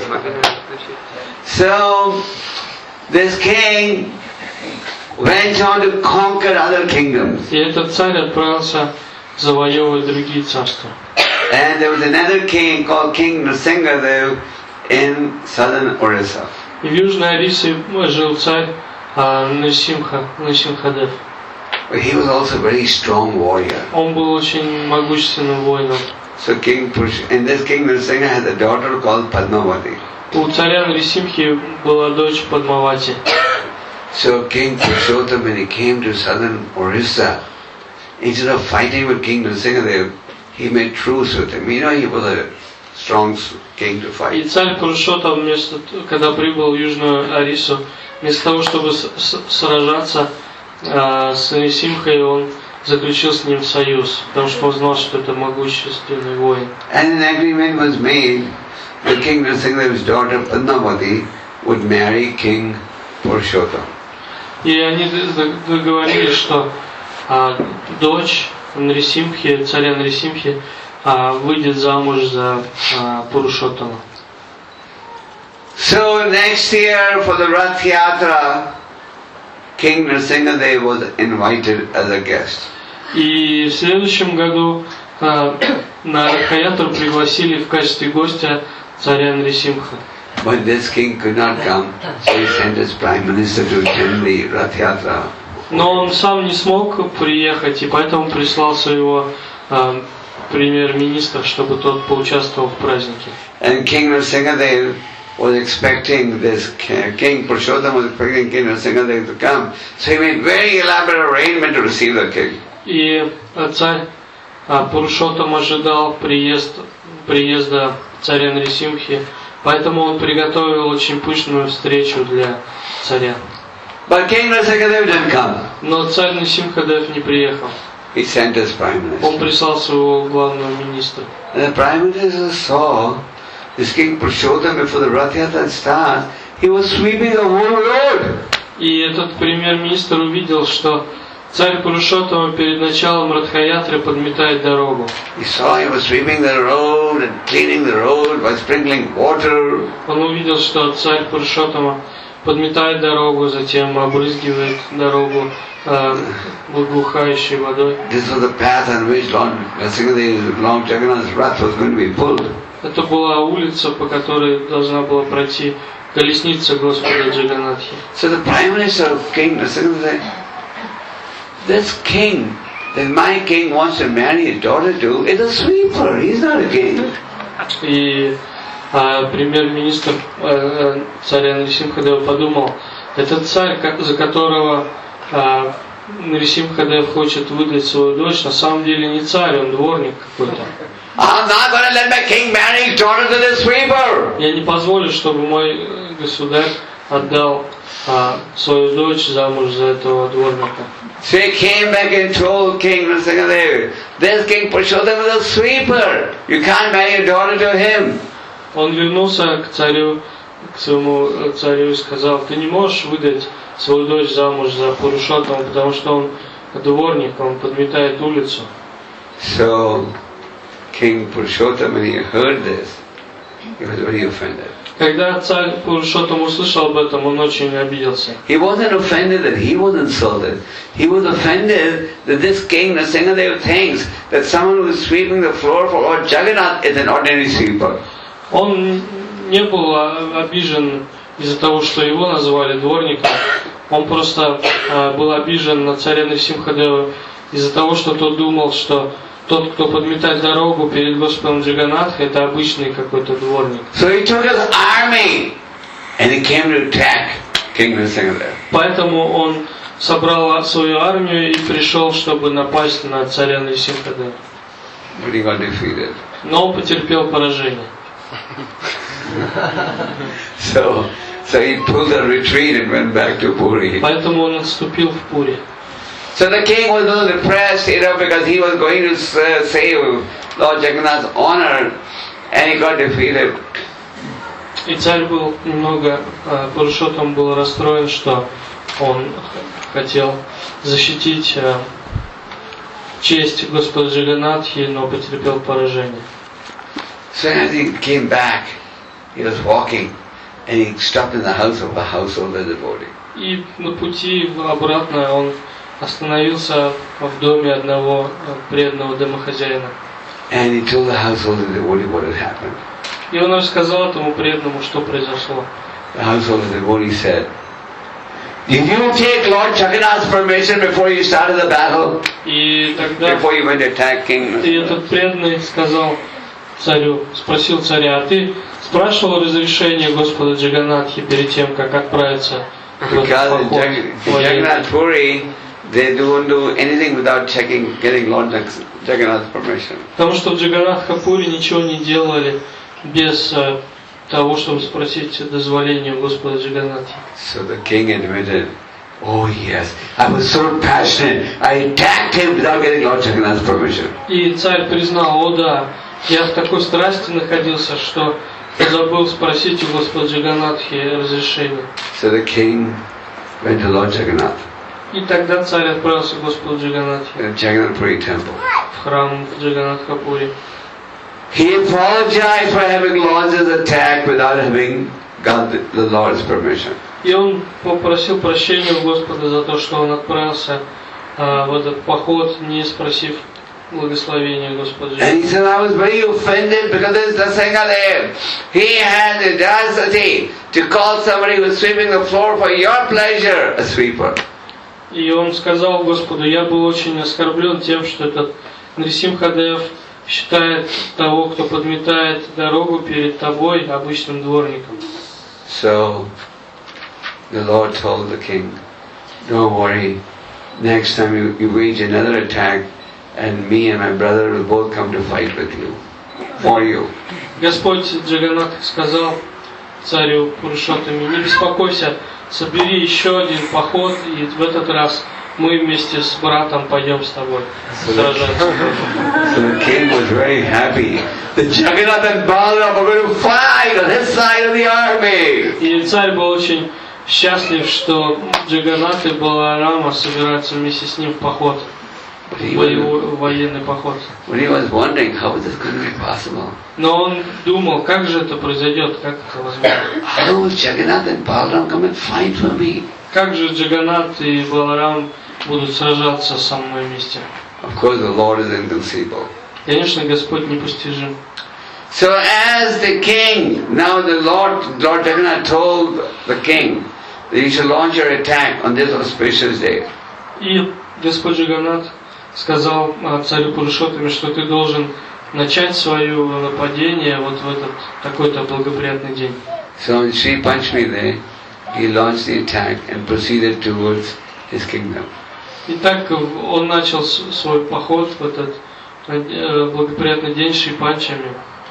A: So this king went on to conquer other kingdoms.
C: И этот царь отправился завоевывать другие царства.
A: And there was another king called King Nrsingadev in southern Orissa.
C: И в Южной Арисе жил царь Нрсимхадев.
A: He was also a very strong warrior.
C: Он был очень могущественным воином.
A: So and this King Nrsinga had a daughter called Padmavati.
C: У царя Нрсимхи была дочь Падмавати.
A: So King Purushottam, when he came to southern Orissa, instead of fighting with King Nrsingadev, he made truce with him. You know, he was a strong king to
C: И
A: fight.
C: царь Пурушоттам, когда прибыл в Южную Арису, вместо того, чтобы сражаться с Нрсимхой, он заключил с ним союз, потому что он знал, что это могущественный воин.
A: And an agreement was made that King Nrsingadev's daughter Padmavati would marry King Purushottam.
C: И они договорились, что дочь Нрсимхи, царя Нрсимхи, выйдет замуж за Пурушоттама.
A: So next year for the Rath Yatra, King Nrsingadev was invited as a guest.
C: И в следующем году на Радхаятру пригласили в качестве гостя царя Нрсимха.
A: But this king could not come, so he sent his prime minister to attend the Rath Yatra.
C: Но он сам не смог приехать, и поэтому прислал своего премьер-министра, чтобы тот поучаствовал в празднике.
A: And King Nrsingadev was expecting this king, Purushottam was expecting King Nrsingadev to come. So he made very elaborate arrangement to receive the king.
C: И царь Пурушоттам ожидал приезда царя Нрсимхи, поэтому он приготовил очень пышную встречу для царя.
A: But King Nrsingadev didn't come.
C: Но царь Нрсимхадев не приехал.
A: He sent his prime minister.
C: Он прислал своего главного министра.
A: And the prime minister saw this king Purushottam before the Rath Yatra starts, he was sweeping the whole road.
C: И этот премьер-министр увидел, что царь Пурушоттама перед началом Радхаятры подметает дорогу.
A: He saw he was sweeping the road and cleaning the road by sprinkling water.
C: Он увидел, что царь Пурушоттама подметает дорогу, затем обрызгивает дорогу благоухающей водой.
A: This was the path on which Lord Jagannath's Rath was going to be pulled.
C: Это была улица, по которой должна была пройти колесница Господа Джаганнатхи.
A: So the Prime Minister of King Nrsimha said, this king that my king wants to marry his daughter to is a sweeper, he's not a king.
C: И премьер-министр царя Нрисимхадева подумал, этот царь, за которого Нрисимхадев хочет выдать свою дочь, на самом деле не царь, он дворник какой-то.
A: I'm not going to let my king marry his daughter to this sweeper.
C: Я не позволю, чтобы мой государь отдал свою дочь замуж за этого дворника.
A: So he came back and told King Nrsimhadev, this king Purushottam is a sweeper. You can't marry your daughter to him.
C: Он вернулся к царю, к своему царю и сказал, ты не можешь выдать свою дочь замуж за Пурушоттама, потому что он дворник, он подметает улицу.
A: So King Purushottam, when he heard this, he was very offended.
C: Когда царь Пурушоттам услышал об этом, он очень обиделся.
A: He wasn't offended that he was insulted. He was offended that this king Nrsimhadev thinks that someone who is sweeping the floor for Lord Jagannath is an ordinary sweeper.
C: Он не был обижен из-за того, что его называли дворником. Он просто был обижен на царя Нрисимхадева из-за того, что тот думал, что тот, кто подметает дорогу перед Господом Джаганнатхой, это обычный какой-то дворник.
A: So he took his army and he came to attack King Nrsimhadev.
C: Поэтому он собрал свою армию и пришел, чтобы напасть на царя Нрисимхадева.
A: But he got defeated.
C: Но он потерпел поражение.
A: So he pulled a retreat and went back to Puri.
C: Поэтому он отступил в Пури.
A: So the king was a little depressed, because he was going to save Lord Jagannath's honor, and he got defeated.
C: И царь был немного, Пурушоттам был расстроен, что он хотел защитить честь Господа Джаганнатхи, но потерпел поражение.
A: So as he came back, he was walking, and he stopped in the house of a householder devotee.
C: И на пути обратно он остановился в доме одного преданного домохозяина.
A: And he told the householder devotee what had happened.
C: И он рассказал этому преданному, что произошло.
A: The householder devotee said, did you take Lord Jagannath's permission before you started the battle?
C: И тогда
A: Before you went to attack King?
C: и этот преданный сказал царю, спросил царя, а ты спрашивал разрешение Господа Джаганнатхи перед тем, как отправиться в этот
A: Because in
C: поход?
A: Jagannath Puri, they don't do anything without getting Lord Jagannath's permission.
C: Потому что в Джаганнатха-Пури ничего не делали без того, чтобы спросить дозволения Господа Джаганнатхи.
A: So the king admitted, oh yes, I was so passionate, I attacked him without getting Lord Jagannath's permission.
C: И царь признал, о да, я в такой страсти находился, что забыл спросить у Господа Джаганнатхи разрешения.
A: So the king went to Lord Jagannath,
C: И тогда царь отправился к Господу Джаганнатхи
A: in the Jagannath Puri temple.
C: в храм в Джаганнатха-Пури.
A: He apologized for having launched his attack without having got the Lord's permission.
C: И он попросил прощения у Господа за то, что он отправился в этот поход, не спросив благословения Господа.
A: And he said, I was very offended because this Nrsimhadev, he had the audacity to call somebody who was sweeping the floor for your pleasure a sweeper.
C: И он сказал Господу, я был очень оскорблен тем, что этот Нрисимхадев считает того, кто подметает дорогу перед тобой, обычным дворником.
A: So the Lord told the king, don't worry, next time you wage another attack and me and my brother will both come to fight with you, for you.
C: Господь Джаганнатх сказал царю Пурушоттаме, не беспокойся, собери еще один поход, и в этот раз мы вместе с братом пойдем с тобой сражаться.
A: So the king was very happy. The Jagannath and Balaram are going to fight on his side of the army.
C: И царь был очень счастлив, что Джаганнат и Баларама собираются вместе с ним в поход. военный поход.
A: But he was wondering how is this going to be possible.
C: Но он думал, как же это произойдет, как это возможно.
A: How will Jagannath and Balaram come and fight for me?
C: Как же Джаганнат и Баларам будут сражаться со мной вместе?
A: Of course, the Lord is inconceivable.
C: Конечно, Господь непостижим.
A: So as the king, now the Lord Jagannath told the king that you should launch your attack on this auspicious day.
C: И Господь Джаганнат сказал царю Пурушоттаме, что ты должен начать свое нападение вот в этот такой-то благоприятный день.
A: So on Sri Panchami Day, he launched the attack and proceeded towards his kingdom.
C: Итак, он начал свой поход в этот благоприятный день Шри Панчами.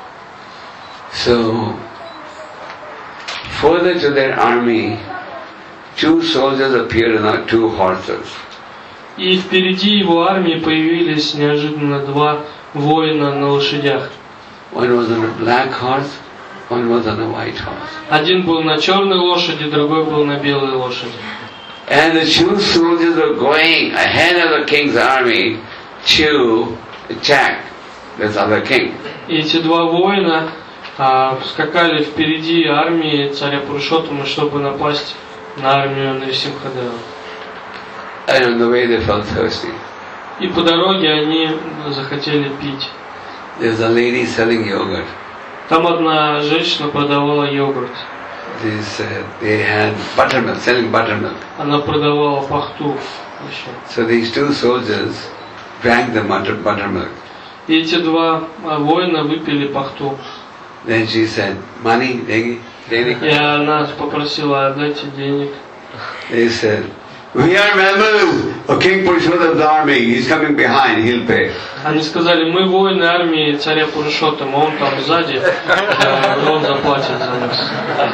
A: So, further to their army, 2 soldiers appeared on 2 horses.
C: И впереди его армии появились неожиданно 2 воина на лошадях.
A: One was on a black horse, one was on a white horse.
C: Один был на черной лошади, другой был на белой лошади.
A: And the 2 soldiers were going ahead of the king's army to attack this other king.
C: И эти 2 воина скакали впереди армии царя Пурушоттамы, чтобы напасть на армию Нарисимхадева.
A: And on the way they felt thirsty.
C: И по дороге они захотели пить.
A: There's a lady selling yogurt.
C: Там одна женщина продавала йогурт.
A: They had buttermilk, selling buttermilk.
C: Она продавала пахту еще.
A: So these 2 soldiers drank the buttermilk.
C: И эти 2 воина выпили пахту.
A: Then she said, money, deni.
C: И она попросила: отдайте денег.
A: They said, we are members of King Purushottam's army. He's coming behind. He'll pay.
C: Они сказали: мы воины армии царя Пурушоттама, он там сзади, он заплатит за нас.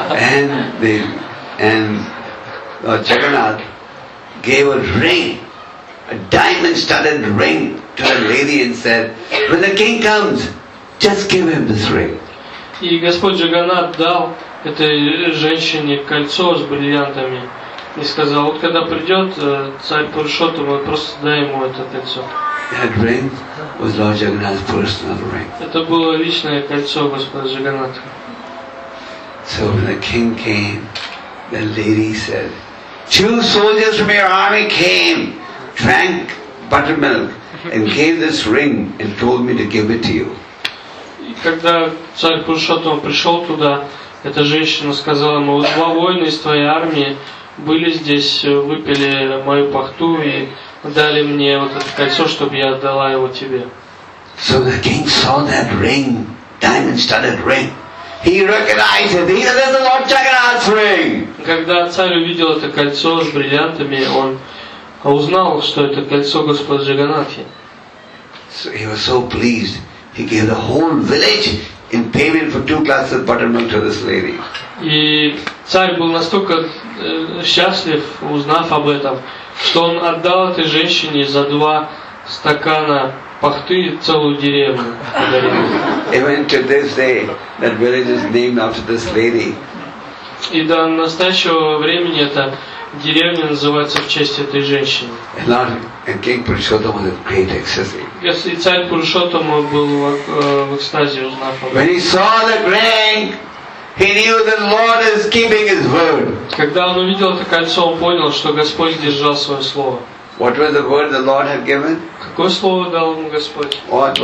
A: And Jagannath gave a ring, a diamond-studded ring, to the lady and said, when the king comes, just give him this ring.
C: И Господь Джаганнат дал этой женщине кольцо с бриллиантами и сказал: вот когда придет царь Пурушоттама, просто дай ему это кольцо.
A: That ring was Lord Jagannath's personal ring.
C: Это было личное кольцо Господа Джаганната.
A: So when the king came, the lady said, 2 soldiers from your army came, drank buttermilk, and gave this ring and told me to give it to you.
C: И когда царь Пурушоттама пришел туда, эта женщина сказала ему: вот 2 воина из твоей армии были здесь, выпили мою пахту и дали мне вот это кольцо, чтобы я отдала его тебе.
A: So the king saw that ring, diamond-studded ring. He recognized it. This is the Lord Jagannath's ring.
C: Когда царь увидел это кольцо с бриллиантами, он узнал, что это кольцо Господа Джаганнатхи.
A: So he was so pleased. He gave the whole village in payment for 2 glasses of buttermilk to this lady.
C: И царь был настолько счастлив, узнав об этом, что он отдал этой женщине за 2 стакана пахты целую деревню.
A: Even to this day, that village is named after this lady.
C: И до настоящего времени эта деревня называется в честь этой женщины.
A: And King Purushottam was in great ecstasy.
C: И царь Пурушоттама был в экстазе, узнав об
A: When
C: этом.
A: he saw the ring, he knew that the Lord is keeping his word.
C: Когда он увидел это кольцо, он понял, что Господь сдержал свое слово.
A: What was the word the Lord had given?
C: Какое слово дал ему Господь?
A: What?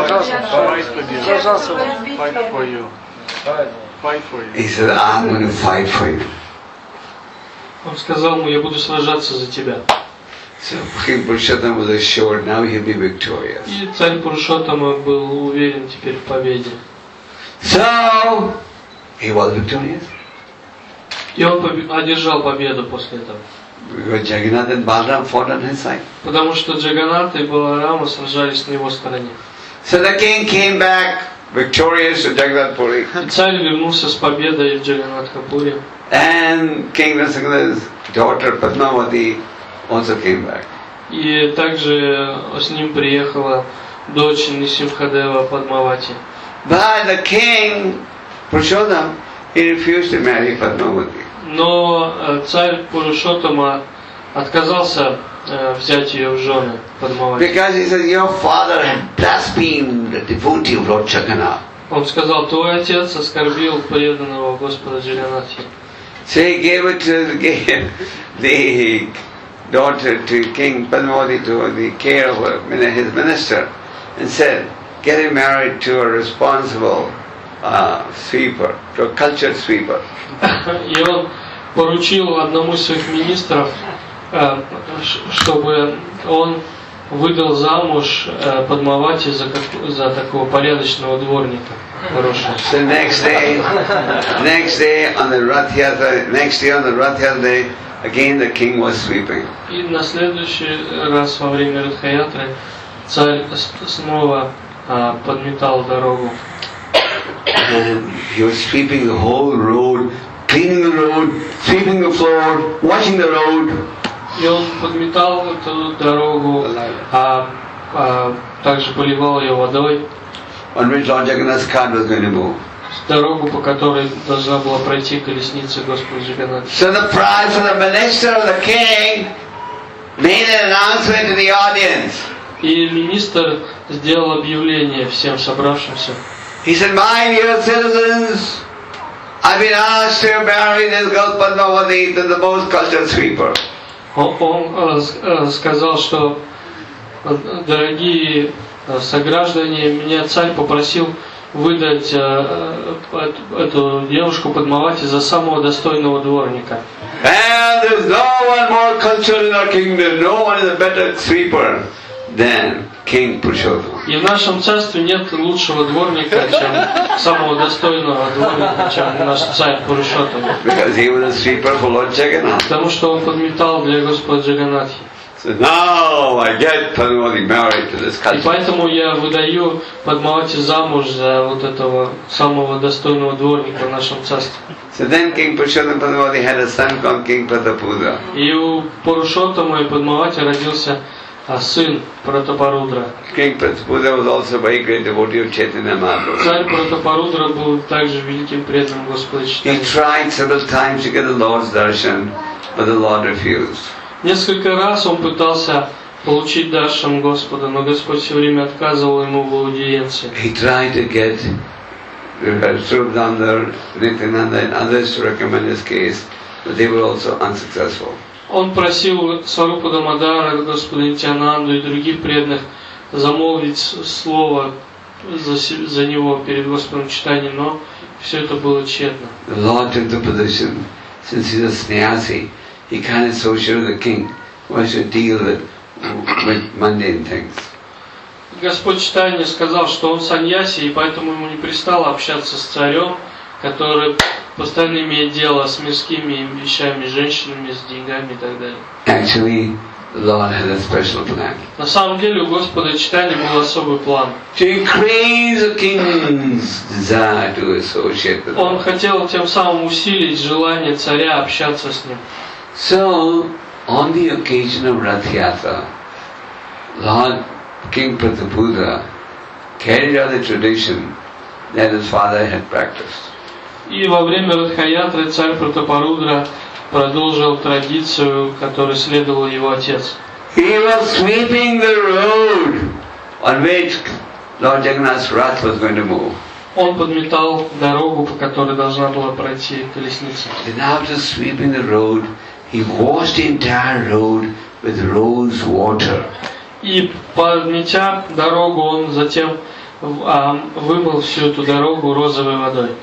A: He said, I'm going to fight for you.
C: Он сказал ему: я буду сражаться за тебя.
A: So King Purushottam was assured now he'll be victorious.
C: И царь Пурушоттама был уверен теперь в победе.
A: So he was victorious.
C: И он одержал победу после этого.
A: Because Jagannath and Balaram fought on his side.
C: Потому что Джаганнат и Баларама сражались на его стороне.
A: So the king came back victorious to Jagannath Puri.
C: И царь вернулся с победой в Джаганнатхапуре.
A: And King Nrsimha's daughter Padmavati also came back.
C: И также с ним приехала дочь Нрисимхадева Падмавати.
A: But the king, Purushottam, he refused to marry Padmavati.
C: Но царь Пурушоттама отказался взять ее в жены, подмывать.
A: Because he says, your father had blasphemed the devotee of Lord Jagannath.
C: Он сказал, твой отец оскорбил преданного Господа Джаганнатхи.
A: So he gave the daughter to King Padmavati to the care of his minister and said, get him married to a responsible sweeper, to a cultured sweeper.
C: И он поручил одному из своих министров, чтобы он выдал замуж Падмавати за такого порядочного дворника. Хорошего.
A: So next day on the Rath Yatra day, again the king was sweeping.
C: И на следующий раз во время Радха-ятры царь снова подметал дорогу.
A: And he was sweeping the whole road, cleaning the road, sweeping the floor, washing the road.
C: И он подметал эту дорогу, также поливал ее водой.
A: On which Lord Jagannath's cart was going to move.
C: Дорогу, по которой должна была пройти колесница Господа Джаганнатха.
A: So the minister of the king made an announcement to the audience.
C: И министр сделал объявление всем собравшимся.
A: He said, my dear citizens, I've been asked to marry this girl Padmavati to the most cultured sweeper.
C: Он сказал, что, дорогие сограждане, меня царь попросил выдать эту девушку Падмавати за самого достойного дворника.
A: And there's no one more cultured in our kingdom, no one is a better sweeper than King Purushottam.
C: И в нашем царстве нет лучшего дворника, чем самого достойного дворника, чем наш царь Пурушоттам.
A: Because he was a sweeper for Lord Jagannath.
C: Потому что он подметал для Господа Джаганнатхи.
A: So now I get Padmavati married to this
C: И
A: culture.
C: поэтому я выдаю Падмавати замуж за вот этого самого достойного дворника в нашем царстве.
A: So then King Purushottam Padmavati had a son called King Pratapudra.
C: И у Пурушоттама и Падмавати родился сын Пратапарудра.
A: King Pratapudra was also a very great devotee of Chaitanya Mahaprabhu.
C: Царь Пратапарудра был также великим преданным Господа
A: He
C: Чайтаньи.
A: tried several times to get the Lord's darshan, but the Lord refused.
C: Несколько раз он пытался получить даршан Господа, но Господь все время отказывал ему в аудиенции.
A: He tried to get Srubdandar, Nityananda and others to recommend his case, but they were also unsuccessful.
C: Он просил Сварупа Дамодара, Господа Нитьянанду и других преданных замолвить слово за него перед Господом Чайтаньей, но все это было тщетно.
A: The Lord took the position, since he's a sannyasi, he can't associate with the king, who has to deal with mundane things.
C: Господь Чайтанья сказал, что он саньяси, и поэтому ему не пристало общаться с царем, который постоянно имеет дело с мирскими вещами, женщинами, с деньгами и так далее.
A: Actually, the Lord had a special plan.
C: На самом деле у Господа Чайтаньи был особый план.
A: To increase the king's desire to associate with
C: Он
A: him.
C: хотел тем самым усилить желание царя общаться с ним.
A: So, on the occasion of Rath Yatra, Lord King Pratapudra carried out the tradition that his father had practiced.
C: И во время Радха-ятры царь Пратапарудра продолжил традицию, которой следовал его отец.
A: He was sweeping the road on which Lord Jagannath's Rath was going to move.
C: Он подметал дорогу, по которой должна была пройти колесница.
A: Then after sweeping the road, he washed the entire road with rose water.
C: И подметя дорогу, он затем вымыл всю эту дорогу розовой водой.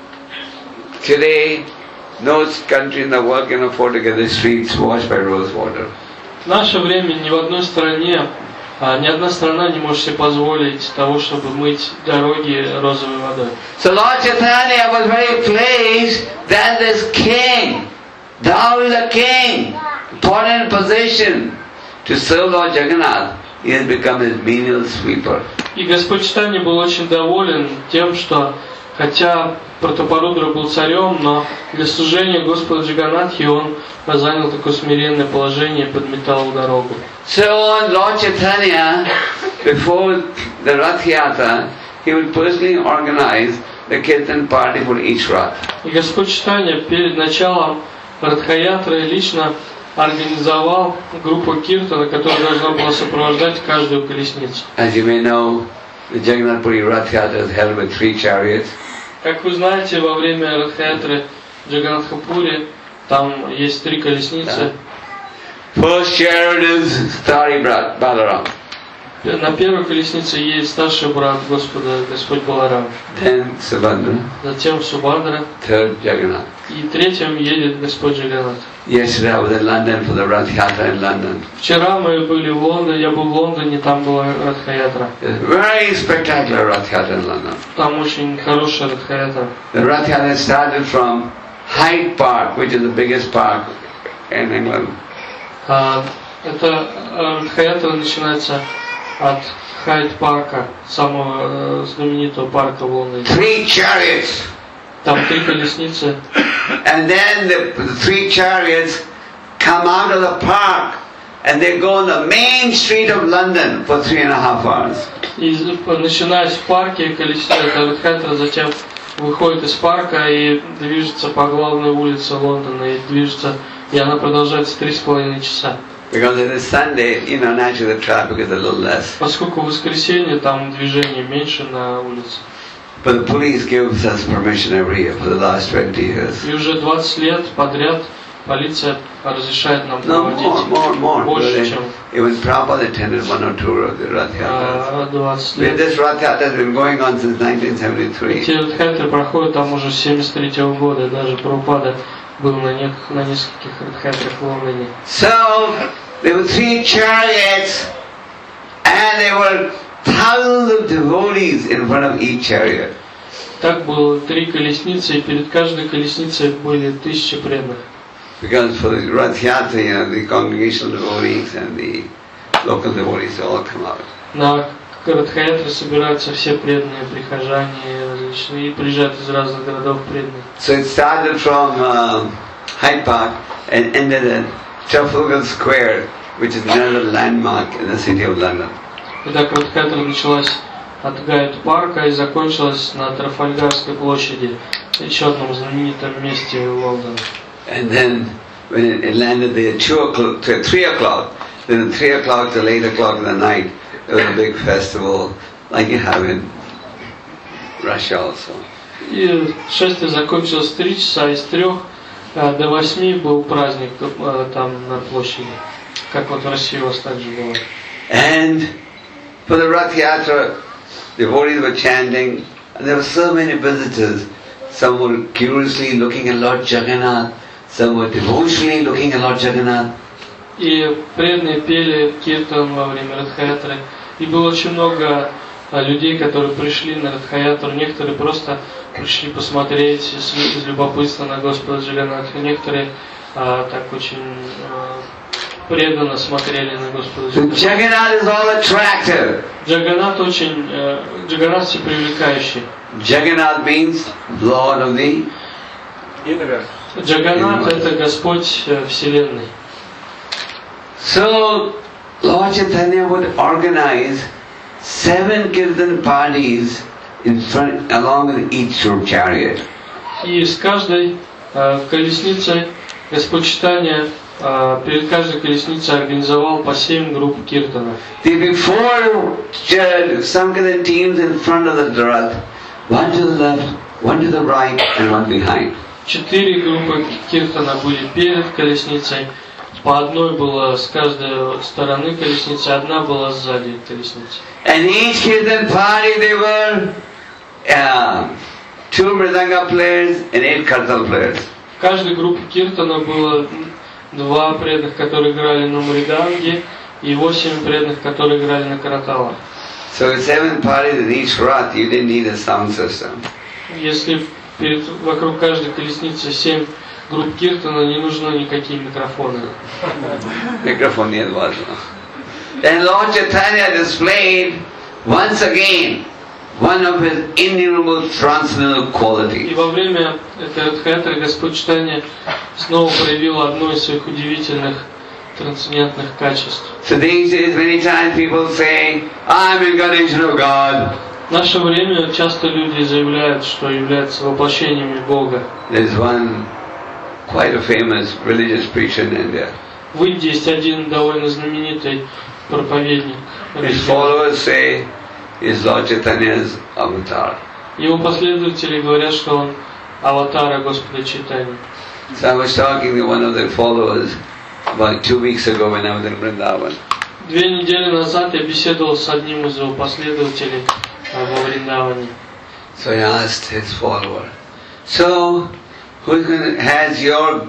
A: Today, no country in the world can afford to get the streets washed by rose water.
C: В наше время ни в одной стране, ни одна страна не может себе позволить того, чтобы мыть дороги розовой водой.
A: So Lord Chaitanya was very pleased that this king, thou is a king, important position to serve Lord Jagannath, he has become his menial sweeper.
C: И Господь Чайтанья был очень доволен тем, что хотя Пратапарудра был царем, но для служения Господа Джаганнатхи он занял такое смиренное положение и подметал дорогу.
A: So on Lord Chaitanya, before the Rath Yatra, he would personally organize the Kirtan party for each Rath.
C: И Господь Чайтанья перед началом Радха-ятры лично организовал группу Киртана, которая должна была сопровождать каждую колесницу.
A: As you may know, the Jagannath Puri Rath Yatra is held with 3 chariots.
C: Как вы знаете, во время Радха-ятры Джаганнатха-пури там есть 3 колесницы.
A: First chariot is Stari Balaram.
C: На первой колеснице едет старший брат Господа, Господь Баларам.
A: Then Subhadra.
C: Затем Субхадра.
A: Third Jagannath.
C: И третьим едет Господь Джаганнат.
A: Yesterday I was in London for the Rath Yatra in London.
C: Вчера мы были в Лондоне, я был в Лондоне, там была Радха-ятра.
A: Very spectacular Rath Yatra in London.
C: Там очень хорошая Радха-ятра.
A: The Rath Yatra started from Hyde Park, which is the biggest park in England.
C: Это Радха-ятра начинается от Хайд-парка, самого знаменитого парка в Лондоне.
A: 3 chariots.
C: Там 3 колесницы.
A: And then the 3 chariots come out of the park and they go on the main street of London for 3.5 hours.
C: И начинаясь в парке, колесница Радха-ятра затем выходит из парка и движется по главной улице Лондона, и она продолжается 3,5 часа.
A: Because it is Sunday, naturally the traffic is a little less.
C: Поскольку в воскресенье там движение меньше на улице.
A: But the police gives us permission every year for the last 20 years.
C: И уже 20 лет подряд полиция разрешает нам
A: No,
C: проводить
A: more.
C: больше, чем
A: Even Prabhupada attended 1 or 2 of the Rath Yatras.
C: 20 лет.
A: This Rath Yatra has been going on since 1973.
C: Эти Радха-ятры проходят там уже с 1973 года, даже Прабхупада был на нескольких Радха-ятрах в Лондоне.
A: So, there were 3 chariots and there were thousands of devotees in front of each chariot.
C: Так было 3 колесницы, и перед каждой колесницей были 1000 преданных.
A: Because for the Rath Yatra, the congregational devotees and the local devotees all come out.
C: На Радха-ятре собираются все преданные, прихожане различные, и приезжают из разных городов преданные.
A: So it started from Hyde Park and ended at Trafalgar Square, which is another landmark in the city of London.
C: Итак, Радха-ятра началась от Гайд-парка и закончилась на Трафальгарской площади, еще одном знаменитом месте Лондона.
A: And then when it landed there at 3 o'clock, then at 3 o'clock till 8 o'clock in the night, there was a big festival like you have in Russia also.
C: И шествие закончилось в 3 часа, и с 3 до 8 был праздник там на площади, как вот в России у вас также было.
A: And for the Rath Yatra, devotees were chanting, and there were so many visitors. Some were curiously looking at Lord Jagannath, some were devotionally looking at Lord Jagannath.
C: И преданные пели киртан во время Радха-ятры. И было очень много людей, которые пришли на Радха-ятру. Некоторые просто пришли посмотреть из любопытства на Господа Джаганнатха. Некоторые так очень преданно смотрели на Господа Джаганнатха.
A: Jagannath is all attractive.
C: Джаганнат все привлекающий.
A: Jagannath means Lord of the
B: Universe.
C: Джаганнат это Господь Вселенной.
A: So Lord Chaitanya would organize 7 kirtan parties in front, along with each chariot.
C: И с каждой колесницей Господь Чайтанья перед каждой колесницей организовал по 7 групп киртанов.
A: There were 4 Sankirtan teams in front of the Rath, 1 to the left, 1 to the right, and 1 behind. 4
C: группы киртана были перед колесницей, по одной было с каждой стороны колесницы, одна была сзади колесницы.
A: And each kirtan party there were 2 mridanga players and 8 kartal players.
C: В каждой группе киртана было 2 преданных, которые играли на мриданге, и 8 преданных, которые играли на караталах.
A: So with 7 parties in each rath, you didn't need a sound system.
C: Если вокруг каждой колесницы 7 групп киртана, не нужны никакие микрофоны.
A: Microphone нет важно. Then Lord Chaitanya displayed once again one of his innumerable transcendental qualities.
C: И во время этой Радха-ятры Господь Чайтанья снова проявил одно из своих удивительных трансцендентных качеств.
A: So these days many times people say, I'm incarnation of God.
C: В наше время часто люди заявляют, что являются воплощениями Бога.
A: There's one quite a famous religious preacher in India.
C: В Индии есть один довольно знаменитый проповедник.
A: His followers say he's Lord Chaitanya's avatar.
C: Его последователи говорят, что он аватара Господа Чайтаньи.
A: So I was talking to one of their followers about 2 weeks ago when I was in Vrindavan.
C: 2 недели назад я беседовал с одним из его последователей во Вриндаване.
A: So I asked his follower, so has your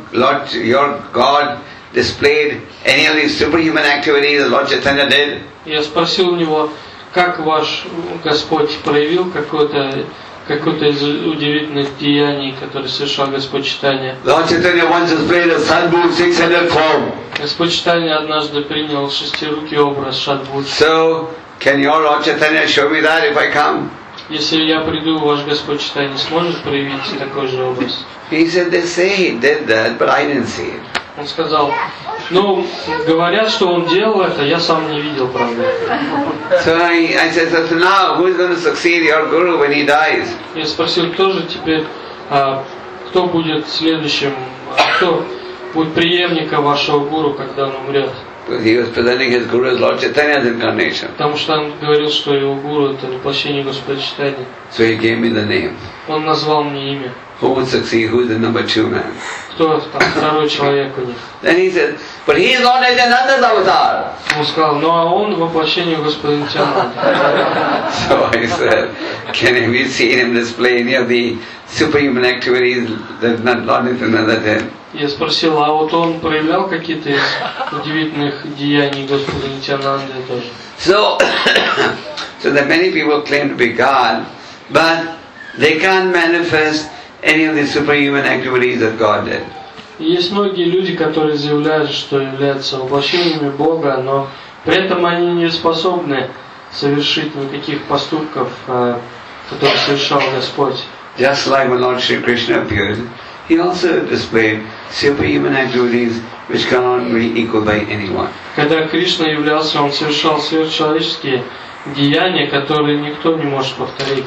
A: God displayed any of these superhuman activities that Lord Chaitanya did?
C: Я спросил у него, как ваш Господь проявил какое-то из удивительных деяний, которые совершал Господь Чайтанья.
A: Lord Chaitanya once displayed a Sadhu 600 form.
C: Господь Чайтанья однажды принял шестирукий образ Шадбуджи.
A: So, can your Lord Chaitanya show me that if I come?
C: Если я приду, ваш Господь Чайтанья сможет проявить такой же образ?
A: He said, they say he did that, but I didn't see it.
C: Он сказал, ну, говорят, что он делал это, я сам не видел, правда.
A: So I said, so now who is going to succeed your Guru when he dies?
C: Я спросил, кто же теперь, кто будет следующим, кто будет преемником вашего гуру, когда он умрет?
A: Because he was presenting his Guru as Lord Chaitanya's incarnation.
C: Потому что он говорил, что его гуру это воплощение Господа Чайтаньи.
A: So he gave me the name.
C: Он назвал мне имя.
A: Who would succeed? Who is the number 2 man?
C: Кто там второй человек у них?
A: Then he said, but he is Lord Nityananda's avatar.
C: Он сказал, ну а он воплощение Господа Нитьянанды.
A: So I said, have you seen him display any of the superhuman activities that Lord Nityananda did?
C: Я спросил, а вот он проявлял какие-то из удивительных деяний Господа Нитьянанды тоже?
A: So that many people claim to be God, but they can't manifest any of the superhuman activities that God did.
C: Есть многие люди, которые заявляют, что являются воплощениями Бога, но при этом они не способны совершить никаких поступков, которые совершал Господь.
A: Just like when Lord Shri Krishna appeared, he also displayed superhuman activities which cannot be equaled by anyone.
C: Когда Кришна являлся, он совершал сверхчеловеческие деяния, которые никто не может повторить.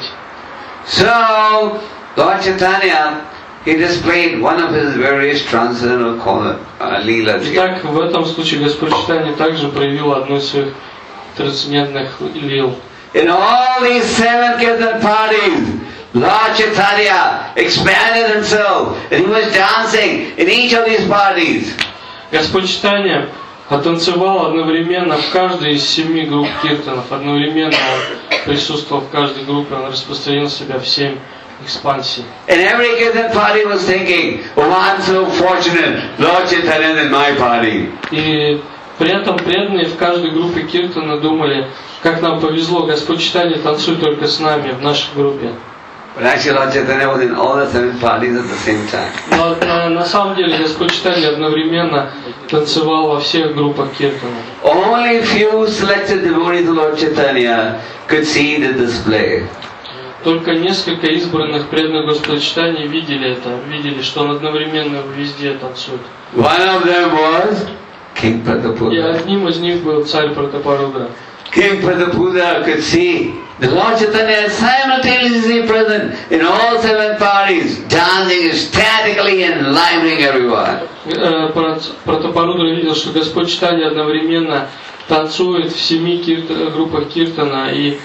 A: So, Lord Chaitanya, he displayed one of his various transcendental leelas here.
C: Итак, в этом случае Господь Чайтанья также проявил одну из своих трансцендентных лил.
A: In all these 7 Kirtan parties, Lord Chaitanya expanded himself and he was dancing in each of these parties.
C: Господь Чайтанья танцевал одновременно в каждой из 7 групп киртанов. Одновременно он присутствовал в каждой группе, он распространил себя в 7 экспансий.
A: And every Kirtan party was thinking, oh, I'm so fortunate, Lord Chaitanya is in my party.
C: И при этом преданные в каждой группе киртана думали, как нам повезло, Господь Чайтанья танцует только с нами в нашей группе.
A: But actually Lord Chaitanya was in all the 7 parties at the same time.
C: Но на самом деле Господь Чайтанья одновременно танцевал во всех группах киртана.
A: Only few selected devotees of Lord Chaitanya could see the display.
C: Только несколько избранных преданных Господа Чайтаньи видели, что он одновременно везде танцует.
A: One of them was King
C: И
A: Pratapuda.
C: одним из них был царь Пратапарудра.
A: King Pratapuda could see the Lord Chaitanya is simultaneously present in all 7 parties, dancing ecstatically and enlivening everyone.
C: Пратапарудра видел, что Господь Чайтанья одновременно танцует в 7 группах киртана и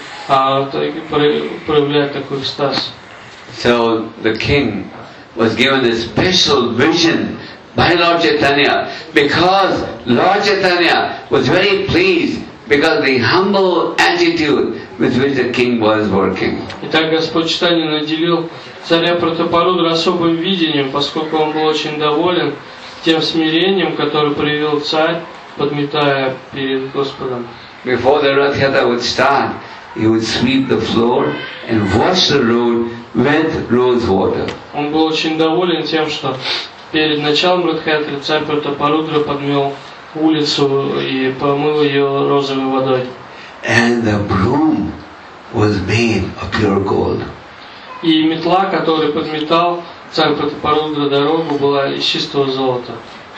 C: проявляет такой экстаз.
A: So the king was given a special vision by Lord Chaitanya because Lord Chaitanya was very pleased because the humble attitude with which the king was working.
C: Итак, Господь Чайтанья наделил царя Пратапарудра особым видением, поскольку он был очень доволен тем смирением, которое проявил царь, подметая перед Господом.
A: Before the Rath Yatra would start, he would sweep the floor and wash the road with rose water.
C: Он был очень доволен тем, что перед началом Радхаятры царь Пратапарудра подмел улицу и помыл ее розовой водой.
A: And the broom was made of pure gold.
C: И метла, которую подметал царь Пратапарудра дорогу, была из чистого золота.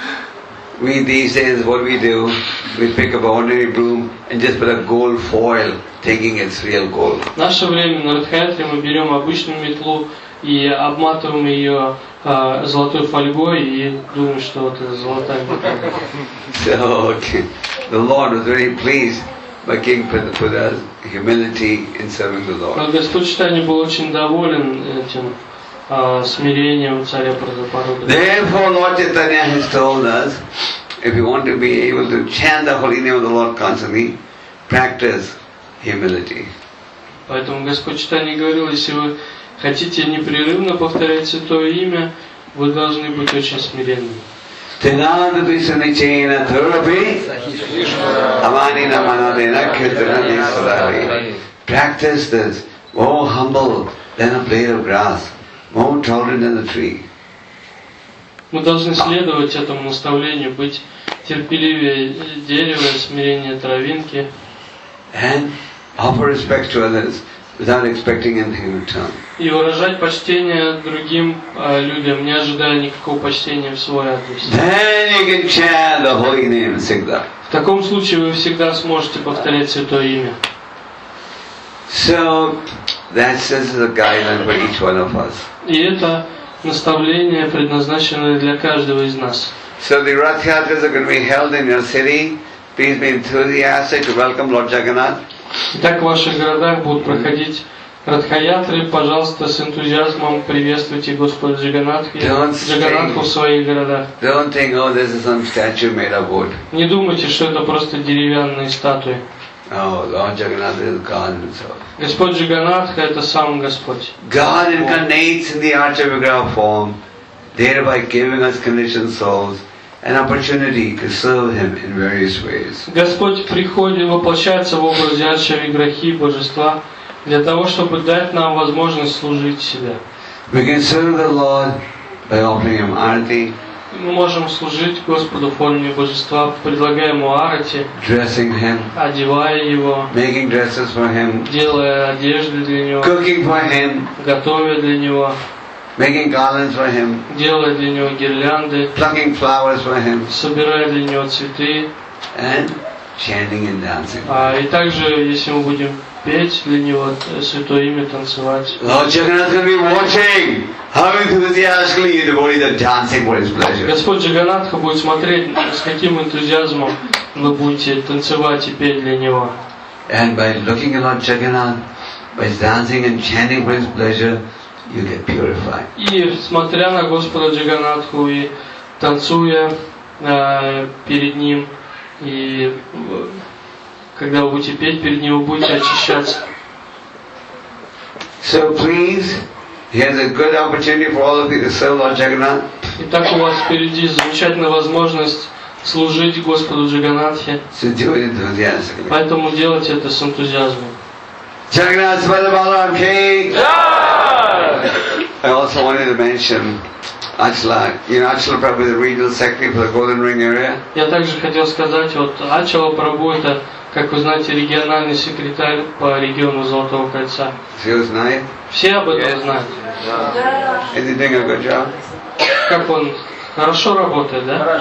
A: We these days, what we do, we pick up an ordinary broom and just put a gold foil, thinking it's real gold.
C: В наше время на Радхаятре мы берем обычную метлу и обматываем ее золотой фольгой и думают, что вот это золотая металла.
A: So the Lord was very pleased by King Pratapuda's humility in serving the
C: Но
A: Lord.
C: Господь Чайтанья был очень доволен этим смирением царя Пратапаруды.
A: Therefore, Lord Chaitanya has told us, if you want to be able to chant the holy name of the Lord constantly, practice humility.
C: Поэтому Господь Чайтанья говорил, если вы хотите непрерывно повторять Святое Имя, вы должны быть очень смиренными.
A: Tenadati sunichena thurapi amanina manadena kirtanati sadavi. Practice this. More humble than a blade of grass, more tolerant than a tree.
C: Мы должны следовать этому наставлению, быть терпеливее дерева, смирение травинки.
A: And offer respect to others without expecting anything in return.
C: И выражать почтение другим людям, не ожидая никакого почтения в свой адрес.
A: Then you can chant the holy name and sing that.
C: В таком случае вы всегда сможете повторять Святое Имя.
A: So this is a guideline for each one of us.
C: И это наставление, предназначенное для каждого из нас.
A: So the Rath Yatras are going to be held in your city. Please be enthusiastic to welcome Lord Jagannath.
C: Итак, в ваших городах будут проходить Радха-ятры. Пожалуйста, с энтузиазмом приветствуйте Господа Джаганнатху в своих городах.
A: Don't think, oh, this is some statue made of wood.
C: Не думайте, что это просто деревянные статуи.
A: Oh, Lord Jagannath is God himself.
C: Господь Джаганнатха — это сам Господь.
A: God incarnates in the Archavigraha form, thereby giving us conditioned souls an opportunity to serve Him in various ways.
C: Господь приходит, воплощается в образе Арча-виграхи, Божества, для того, чтобы дать нам возможность служить себя.
A: We can serve the Lord by offering Him arati,
C: Мы можем служить Господу в форме Божества, предлагая Ему арати,
A: dressing Him,
C: одевая Его,
A: making dresses for Him,
C: делая одежды для Него,
A: cooking for Him,
C: готовя для Него,
A: making garlands for Him,
C: делая для Него гирлянды,
A: plucking flowers for Him,
C: собирая для Него цветы.
A: and chanting and dancing.
C: И также, если мы будем петь для Него Святое Имя, танцевать.
A: Lord Jagannath will be watching how enthusiastically you devotees are dancing for His pleasure.
C: Господь Джаганнатха будет смотреть, с каким энтузиазмом вы будете танцевать и петь для Него.
A: And by looking at Lord Jagannath, by dancing and chanting for His pleasure, you get purified.
C: И смотря на Господа Джаганнатху и танцуя перед Ним, и когда вы будете петь перед Ним, вы будете очищаться.
A: So please, here's a good opportunity for all of you to serve Lord Jagannath.
C: Итак, у вас впереди замечательная возможность служить Господу Джаганнатхе,
A: So do it enthusiastically.
C: поэтому делайте это с энтузиазмом.
A: Jagannath Balaram King! I also wanted to mention Achla. You know, Achla Prabhu is the regional secretary for the Golden Ring area.
C: Я также хотел сказать, вот Ачала Прабху — это, как вы знаете, региональный секретарь по региону Золотого Кольца.
A: She was nice.
C: Все об этом знают.
A: Is he doing a good job?
C: Как он хорошо работает, да?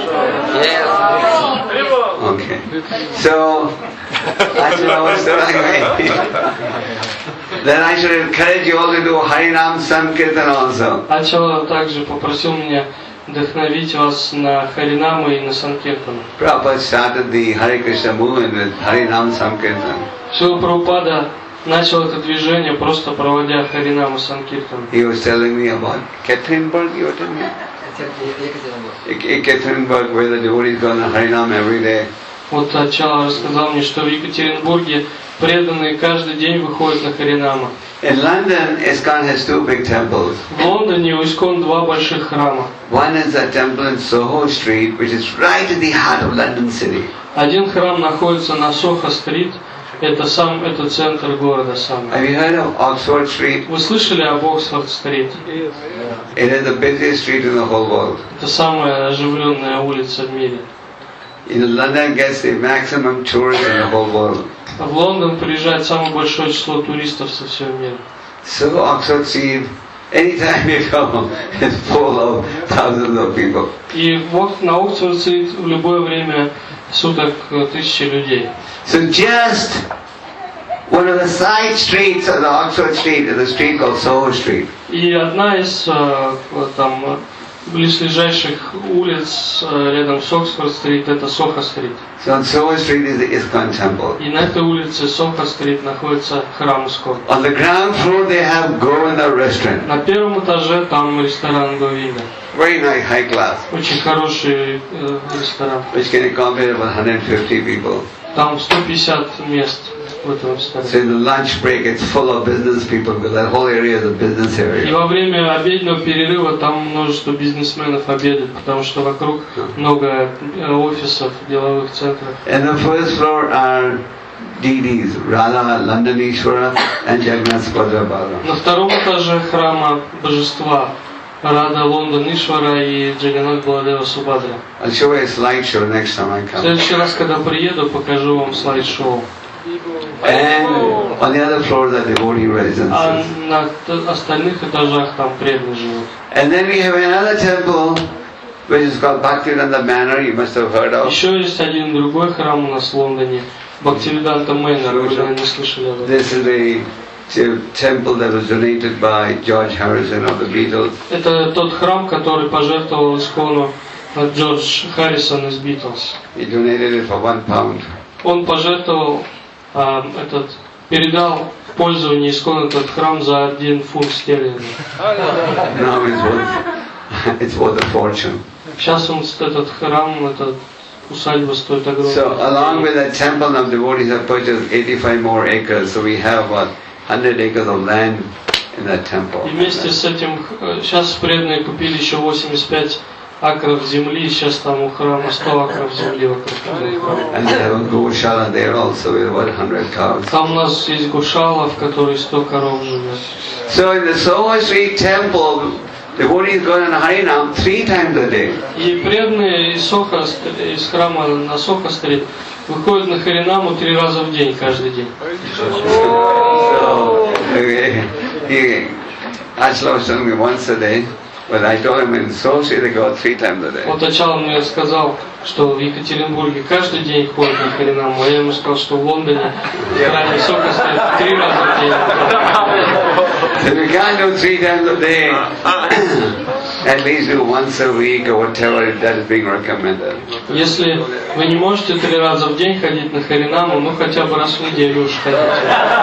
A: Okay. So, Achla was telling me that I should encourage you all to do Harinam Sankirtan also.
C: Ачала также попросил меня вдохновить вас на Харинаму и на Санкиртану.
A: Prabhupada started the Hare Krishna movement with Harinam Sankirtan.
C: Шрила Прабхупада начал это движение, просто проводя Харинаму Санкиртану.
A: He was telling me about Katerinburg, you were telling me? Katerinburg, where the devotees go on Harinam every day.
C: Вот Ачала рассказал мне, что в Екатеринбурге преданные каждый день выходят на Харинама.
A: In London, ISKCON has two big temples.
C: В Лондоне у ИСККОН два больших храма.
A: One is a temple in Soho Street, which is right in the heart of London city.
C: Один храм находится на Сохо-стрит, это центр города самый.
A: Have you heard of Oxford Street?
C: Вы слышали об Оксфорд-стрит?
A: It is the busiest street in the whole world.
C: Это самая оживленная улица в мире.
A: London gets the maximum tourists in the whole world.
C: В Лондон приезжает самое большое число туристов со всего мира.
A: So Oxford Street, anytime you come, it's full of thousands of people.
C: И вот на Оксфорд-стрит в любое время суток тысячи людей.
A: So just One of the side streets of the Oxford Street is a street called Soho Street.
C: И одна из там близлежащих улиц рядом с Оксфорд-стрит это Сохо-стрит.
A: So on Soho Street is the ISKCON temple.
C: И на этой улице Сохо-стрит находится храм Искон.
A: On the ground floor they have Govinda restaurant.
C: На первом этаже там ресторан Говинда.
A: Very nice, high class.
C: Очень хороший ресторан.
A: Which can accommodate about 150 people.
C: Там 150 мест в этом ресторане.
A: So in the lunch break it's full of business people because that whole area is a business
C: И
A: area.
C: во время обеденного перерыва там множество бизнесменов обедают, потому что вокруг много офисов, деловых центров.
A: And the first floor are deities, Radha, Landanishwara and Jagannath Subhadra.
C: На втором этаже храма божества Рада Лонданишвара и Джаганнат Баладева Субхадра.
A: I'll show you a slideshow next time I
C: В
A: come.
C: следующий раз, когда приеду, покажу вам слайд-шоу.
A: And on the other floor are devotee
C: А
A: residences.
C: на остальных этажах там преданные живут.
A: And then we have another temple which is called Bhaktivedanta Manor, you must have heard of.
C: Еще есть один другой храм у нас в Лондоне, Бхактивиданта Мэннер, вы, наверное, не слышали об этом.
A: This is the temple that was donated by George Harrison of the Beatles.
C: Это тот храм, который пожертвовал Искону Джордж Харрисон из Битлз.
A: He donated it for £1.
C: Он пожертвовал передал в пользование Искон этот храм за 1 фунт стерлингов.
A: Now it's worth a fortune.
C: Сейчас этот храм, эта усадьба стоит огромное.
A: So along with that temple, now devotees have purchased 85 more acres. So we have about 100 acres of land in that temple.
C: И вместе с этим сейчас преданные купили еще 85 акров земли, сейчас там у храма 100 акров земли вокруг храма.
A: And they have a Goshala there also with about 100 cows.
C: Там у нас есть Гошала, в которой 100 коров живет.
A: So in the Soho Street temple, devotees go on Harinam 3 times a day.
C: И преданные из храма на Сохо-стрит выходят на Харинаму 3 раза в день, каждый день.
A: So Ashla was telling me once a day, but I told him in Soho Street they go 3 times a day.
C: Он сначала мне сказал, что в Екатеринбурге каждый день ходят на Харинаму, а я ему сказал, что в Лондоне в храме Сохо-стрит 3 раза в день.
A: So if you can't do 3 times a day, at least do once a week or whatever that is being recommended.
C: Если вы не можете 3 раза в день ходить на Харинаму, ну хотя бы раз в неделю уж ходите.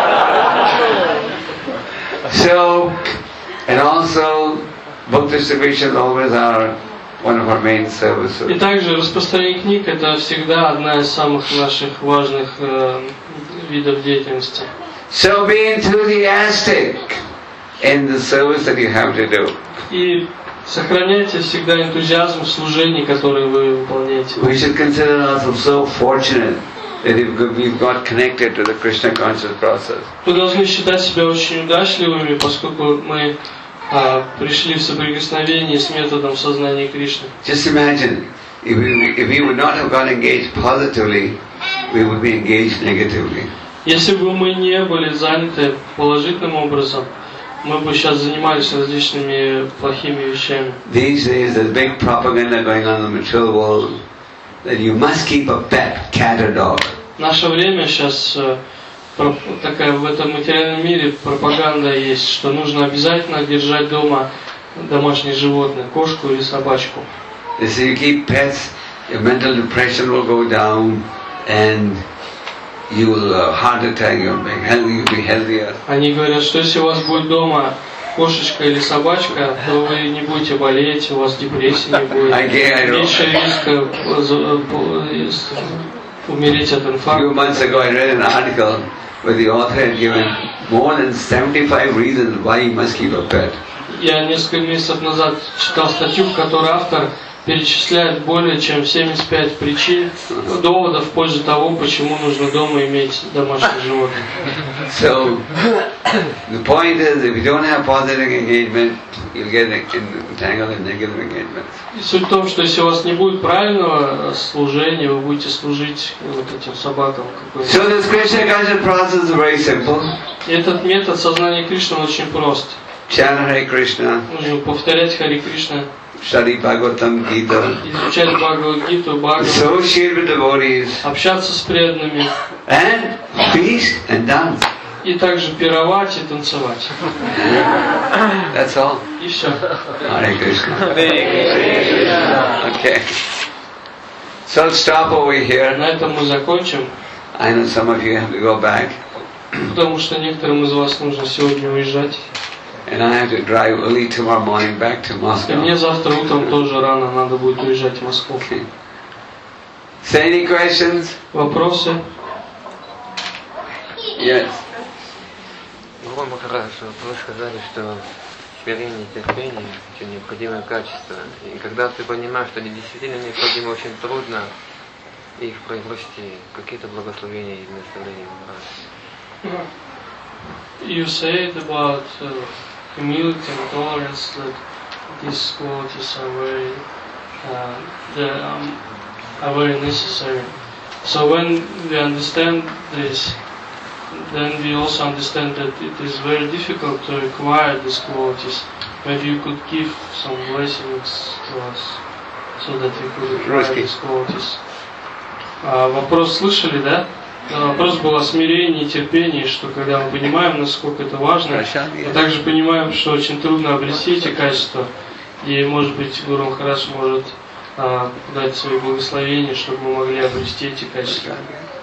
A: So, and also book distribution always are one of our main services.
C: И также распространение книг это всегда одна из самых наших важных видов деятельности.
A: So be enthusiastic in the service that you have to do.
C: И сохраняйте всегда энтузиазм в служении, которое вы выполняете.
A: We should consider ourselves so fortunate that we've got connected to the Krishna conscious process.
C: Вы должны считать себя очень удачливыми, поскольку мы пришли в соприкосновение с методом сознания Кришны.
A: Just imagine, if we would not have got engaged positively, we would be engaged negatively.
C: Если бы мы не были заняты положительным образом, мы бы сейчас занимались различными плохими вещами.
A: These days there's big propaganda going on in the material world that you must keep a pet, cat or dog.
C: В наше время сейчас такая в этом материальном мире пропаганда есть, что нужно обязательно держать дома домашних животных, кошку или собачку.
A: They say you keep pets, your mental depression will go down and you will heart attack, you'll be healthier.
C: Они говорят, что если у вас будет дома кошечка или собачка, то вы не будете болеть, у вас депрессии не будет, меньше риска умереть от
A: A few
C: инфаркта.
A: months ago I read an article where the author had given more than 75 reasons why you must keep a pet.
C: Я несколько месяцев назад читал статью, в которой автор перечисляет более чем 75 причин, доводов в пользу того, почему нужно дома иметь домашних животных.
A: So, the point is, if you don't have positive engagement, you'll get entangled in negative engagements.
C: И суть в том, что если у вас не будет правильного служения, вы будете служить вот этим собакам.
A: So this Krishna conscious process is very simple.
C: И этот метод сознания Кришны очень прост.
A: Chant Hare Krishna,
C: Нужно повторять Хари Кришна,
A: study Bhagavatam, Gita,
C: изучать Бхагавад-гиту, Бхагавад,
A: associate with devotees,
C: общаться с преданными
A: and feast and dance.
C: И также пировать и танцевать.
A: That's all.
C: И все.
A: Hare Krishna. Okay. So let's stop over here.
C: На этом мы закончим,
A: I know some of you have to go back,
C: потому что некоторым из вас нужно сегодня уезжать.
A: and I have to drive early tomorrow morning back to
C: И
A: Moscow.
C: мне завтра утром тоже рано надо будет уезжать в Москву.
A: Okay. So any questions?
C: Вопросы?
A: Yes.
E: Гуру Махарадж, вы сказали, что смирение и терпение – это необходимое качество. И когда ты понимаешь, что они действительно необходимо, очень трудно их приобрести. Какие-то благословения и наставления Махарадж?
C: You said about humility and tolerance that these qualities are very necessary. So when we understand this, then we also understand that it is very difficult to acquire these qualities. Maybe you could give some blessings to us so that we could acquire these qualities. Вопрос слышали, да? Вопрос был о смирении и терпении, что когда мы понимаем, насколько это важно, мы также понимаем, что очень трудно обрести эти качества. И, может быть, Гуру Махарадж может дать свои благословения, чтобы мы могли обрести эти качества.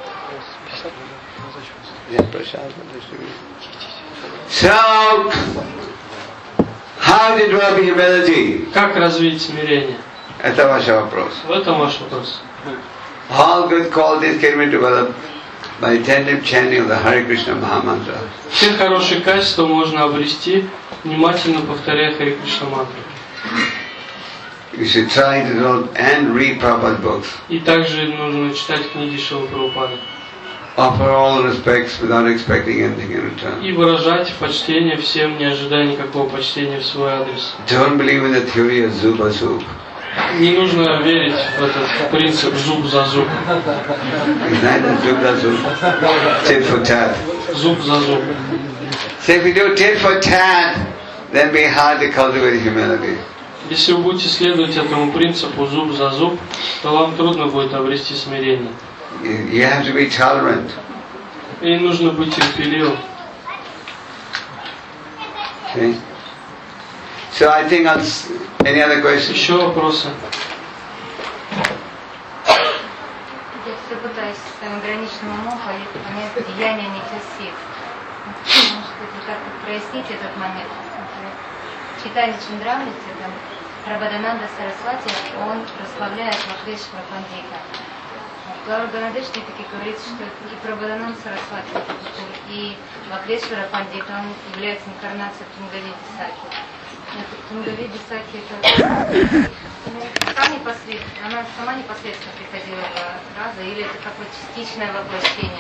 A: So, how to develop humility?
C: Как развить смирение?
A: Это ваш вопрос.
C: В этом ваш вопрос.
A: All good qualities can be developed by attentive chanting of the Hare Krishna Mahamantra.
C: Все хорошие качества можно обрести, внимательно повторяя Харе Кришна мантру.
A: You should try to develop and read Prabhupada books.
C: И также нужно читать книги Шрилы Прабхупады.
A: Offer all respects without expecting anything in return.
C: И выражать почтение всем, не ожидая никакого почтения в свой адрес.
A: Don't believe in the theory of Zuba Zub.
C: Не нужно верить в этот принцип зуб за зуб.
A: It's neither Zuba Zub, tit for tat.
C: Зуб за зуб.
A: So if you do tit for tat, then be hard to cultivate humility.
C: Если вы будете следовать этому принципу зуб за зуб, то вам трудно будет обрести смирение.
A: You have to be tolerant.
C: И нужно быть терпеливым.
A: Okay? So I think any other questions?
C: Еще вопросы?
F: Я все пытаюсь своим ограниченным умом понять деяния нечестив. Может быть, вы как-то проясните этот момент? Читание Чандрамрити, там, Прабхадананда Сарасвати, он прославляет Лакшмана Пандита. Лаура Ганадешти таки говорит, что и Прабхадананда Сарасвати, и Лакшмана Пандита, он является инкарнацией Тунгавиди Саки. Тунгавиди Саки это она сама непосредственно приходила в раза, или это какое-то частичное воплощение?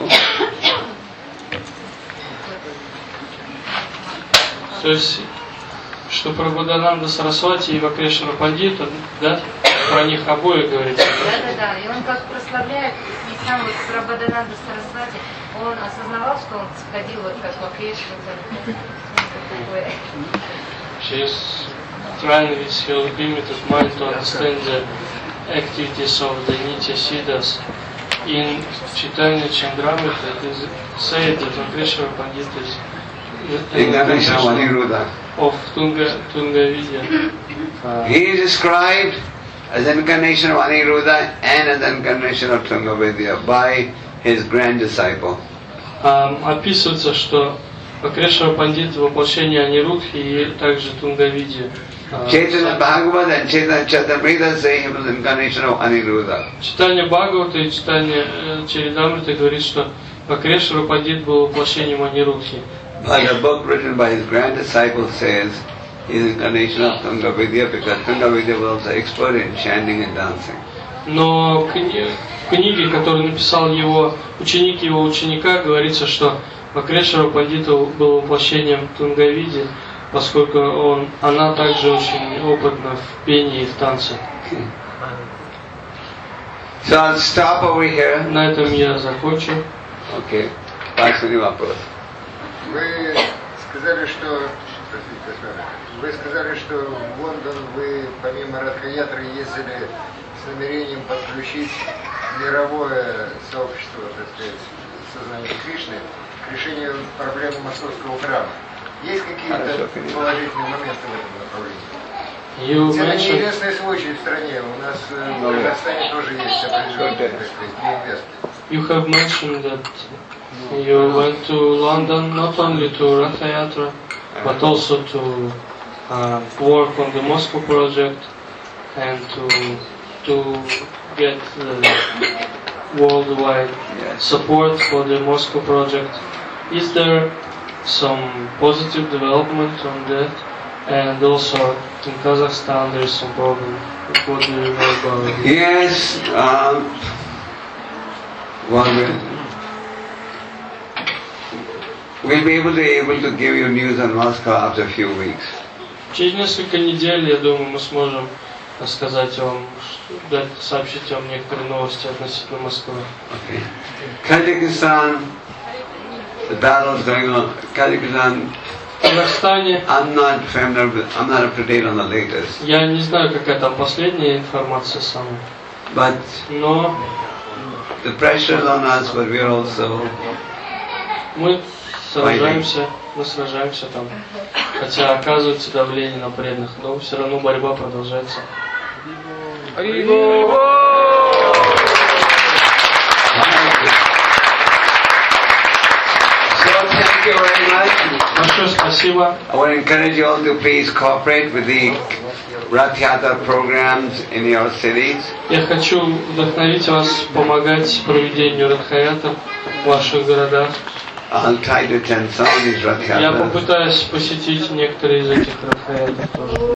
C: То есть, что Прабхадананда Сарасвати и Вакрешвара Пандита, да, про них обоих говорится.
F: Да, и он как прославляет, и сам вот Прабхадананда Сарасвати, он осознавал, что он сходил вот как Вакрешвара, такое.
C: She is trying with her limited mind to understand the activities of the Nitya Siddhas. In Chaitanya Chandramrita it is said that Vajreshwara Pandit is
A: Incarnation of Aniruddha.
C: Of Tungavidya.
A: He is described as an incarnation of Aniruddha and as an incarnation of Tungavidya by his grand disciple.
C: Описывается, что Вакрешвара Пандит воплощение Анирудхи и также Тунгавидья.
A: Chaitanya Bhagavad and Chaitanya Charitamrita say he was an incarnation of Aniruddha.
C: Читание Бхагавата и читание Чаритамриты говорит, что Вакрешвара Пандит был воплощением Анирудхи.
A: But the book written by his grand disciple says he is an incarnation of Tungavidya because Tungavidya was also expert in chanting and dancing.
C: Но в книге, которую написал его ученик его ученика, говорится, что Вакрешвара Пандита был воплощением Тунгавиди, поскольку она также очень опытна в пении и в танце.
A: So I'll stop over here.
C: На этом я закончу.
A: Okay. Последний вопрос.
G: Вы сказали, что в Лондон вы помимо Радха-ятры ездили с намерением подключить мировое сообщество, так сказать, сознания Кришны решению проблемы московского храма. Есть какие-то положительные моменты в этом направлении? Это не единственный случай в стране. У нас в Казахстане тоже есть определенные, так сказать, инвесторы.
C: You have mentioned that you went to London not only to Rath Yatra, but also to work on the Moscow project and to get worldwide support for the Moscow project. Is there some positive development on that? And also in Kazakhstan there is some problem. What do you know about it?
A: Yes, we'll be able to give you news on Moscow after a few weeks.
C: Через несколько недель, я думаю, мы сможем рассказать вам, сообщить вам некоторые новости относительно Москвы.
A: Okay. Kazakhstan, the battle is going on. Kazakhstan.
C: В Казахстане
A: I'm not up to date on the latest.
C: я не знаю, какая там последняя информация самая.
A: But
C: Но
A: the pressure is on us, but we are also.
C: мы сражаемся там. Хотя оказывается давление на преданных, но все равно борьба продолжается.
A: Thank you very much.
C: Большое спасибо.
A: I want to encourage you all to please cooperate with the Rath Yatra programs in your cities.
C: Я хочу вдохновить вас помогать проведению Радха-ятр в ваших городах.
A: I'll try to attend some of these Rath
C: Я
A: Yatras.
C: попытаюсь посетить некоторые из этих Радха-ятр тоже.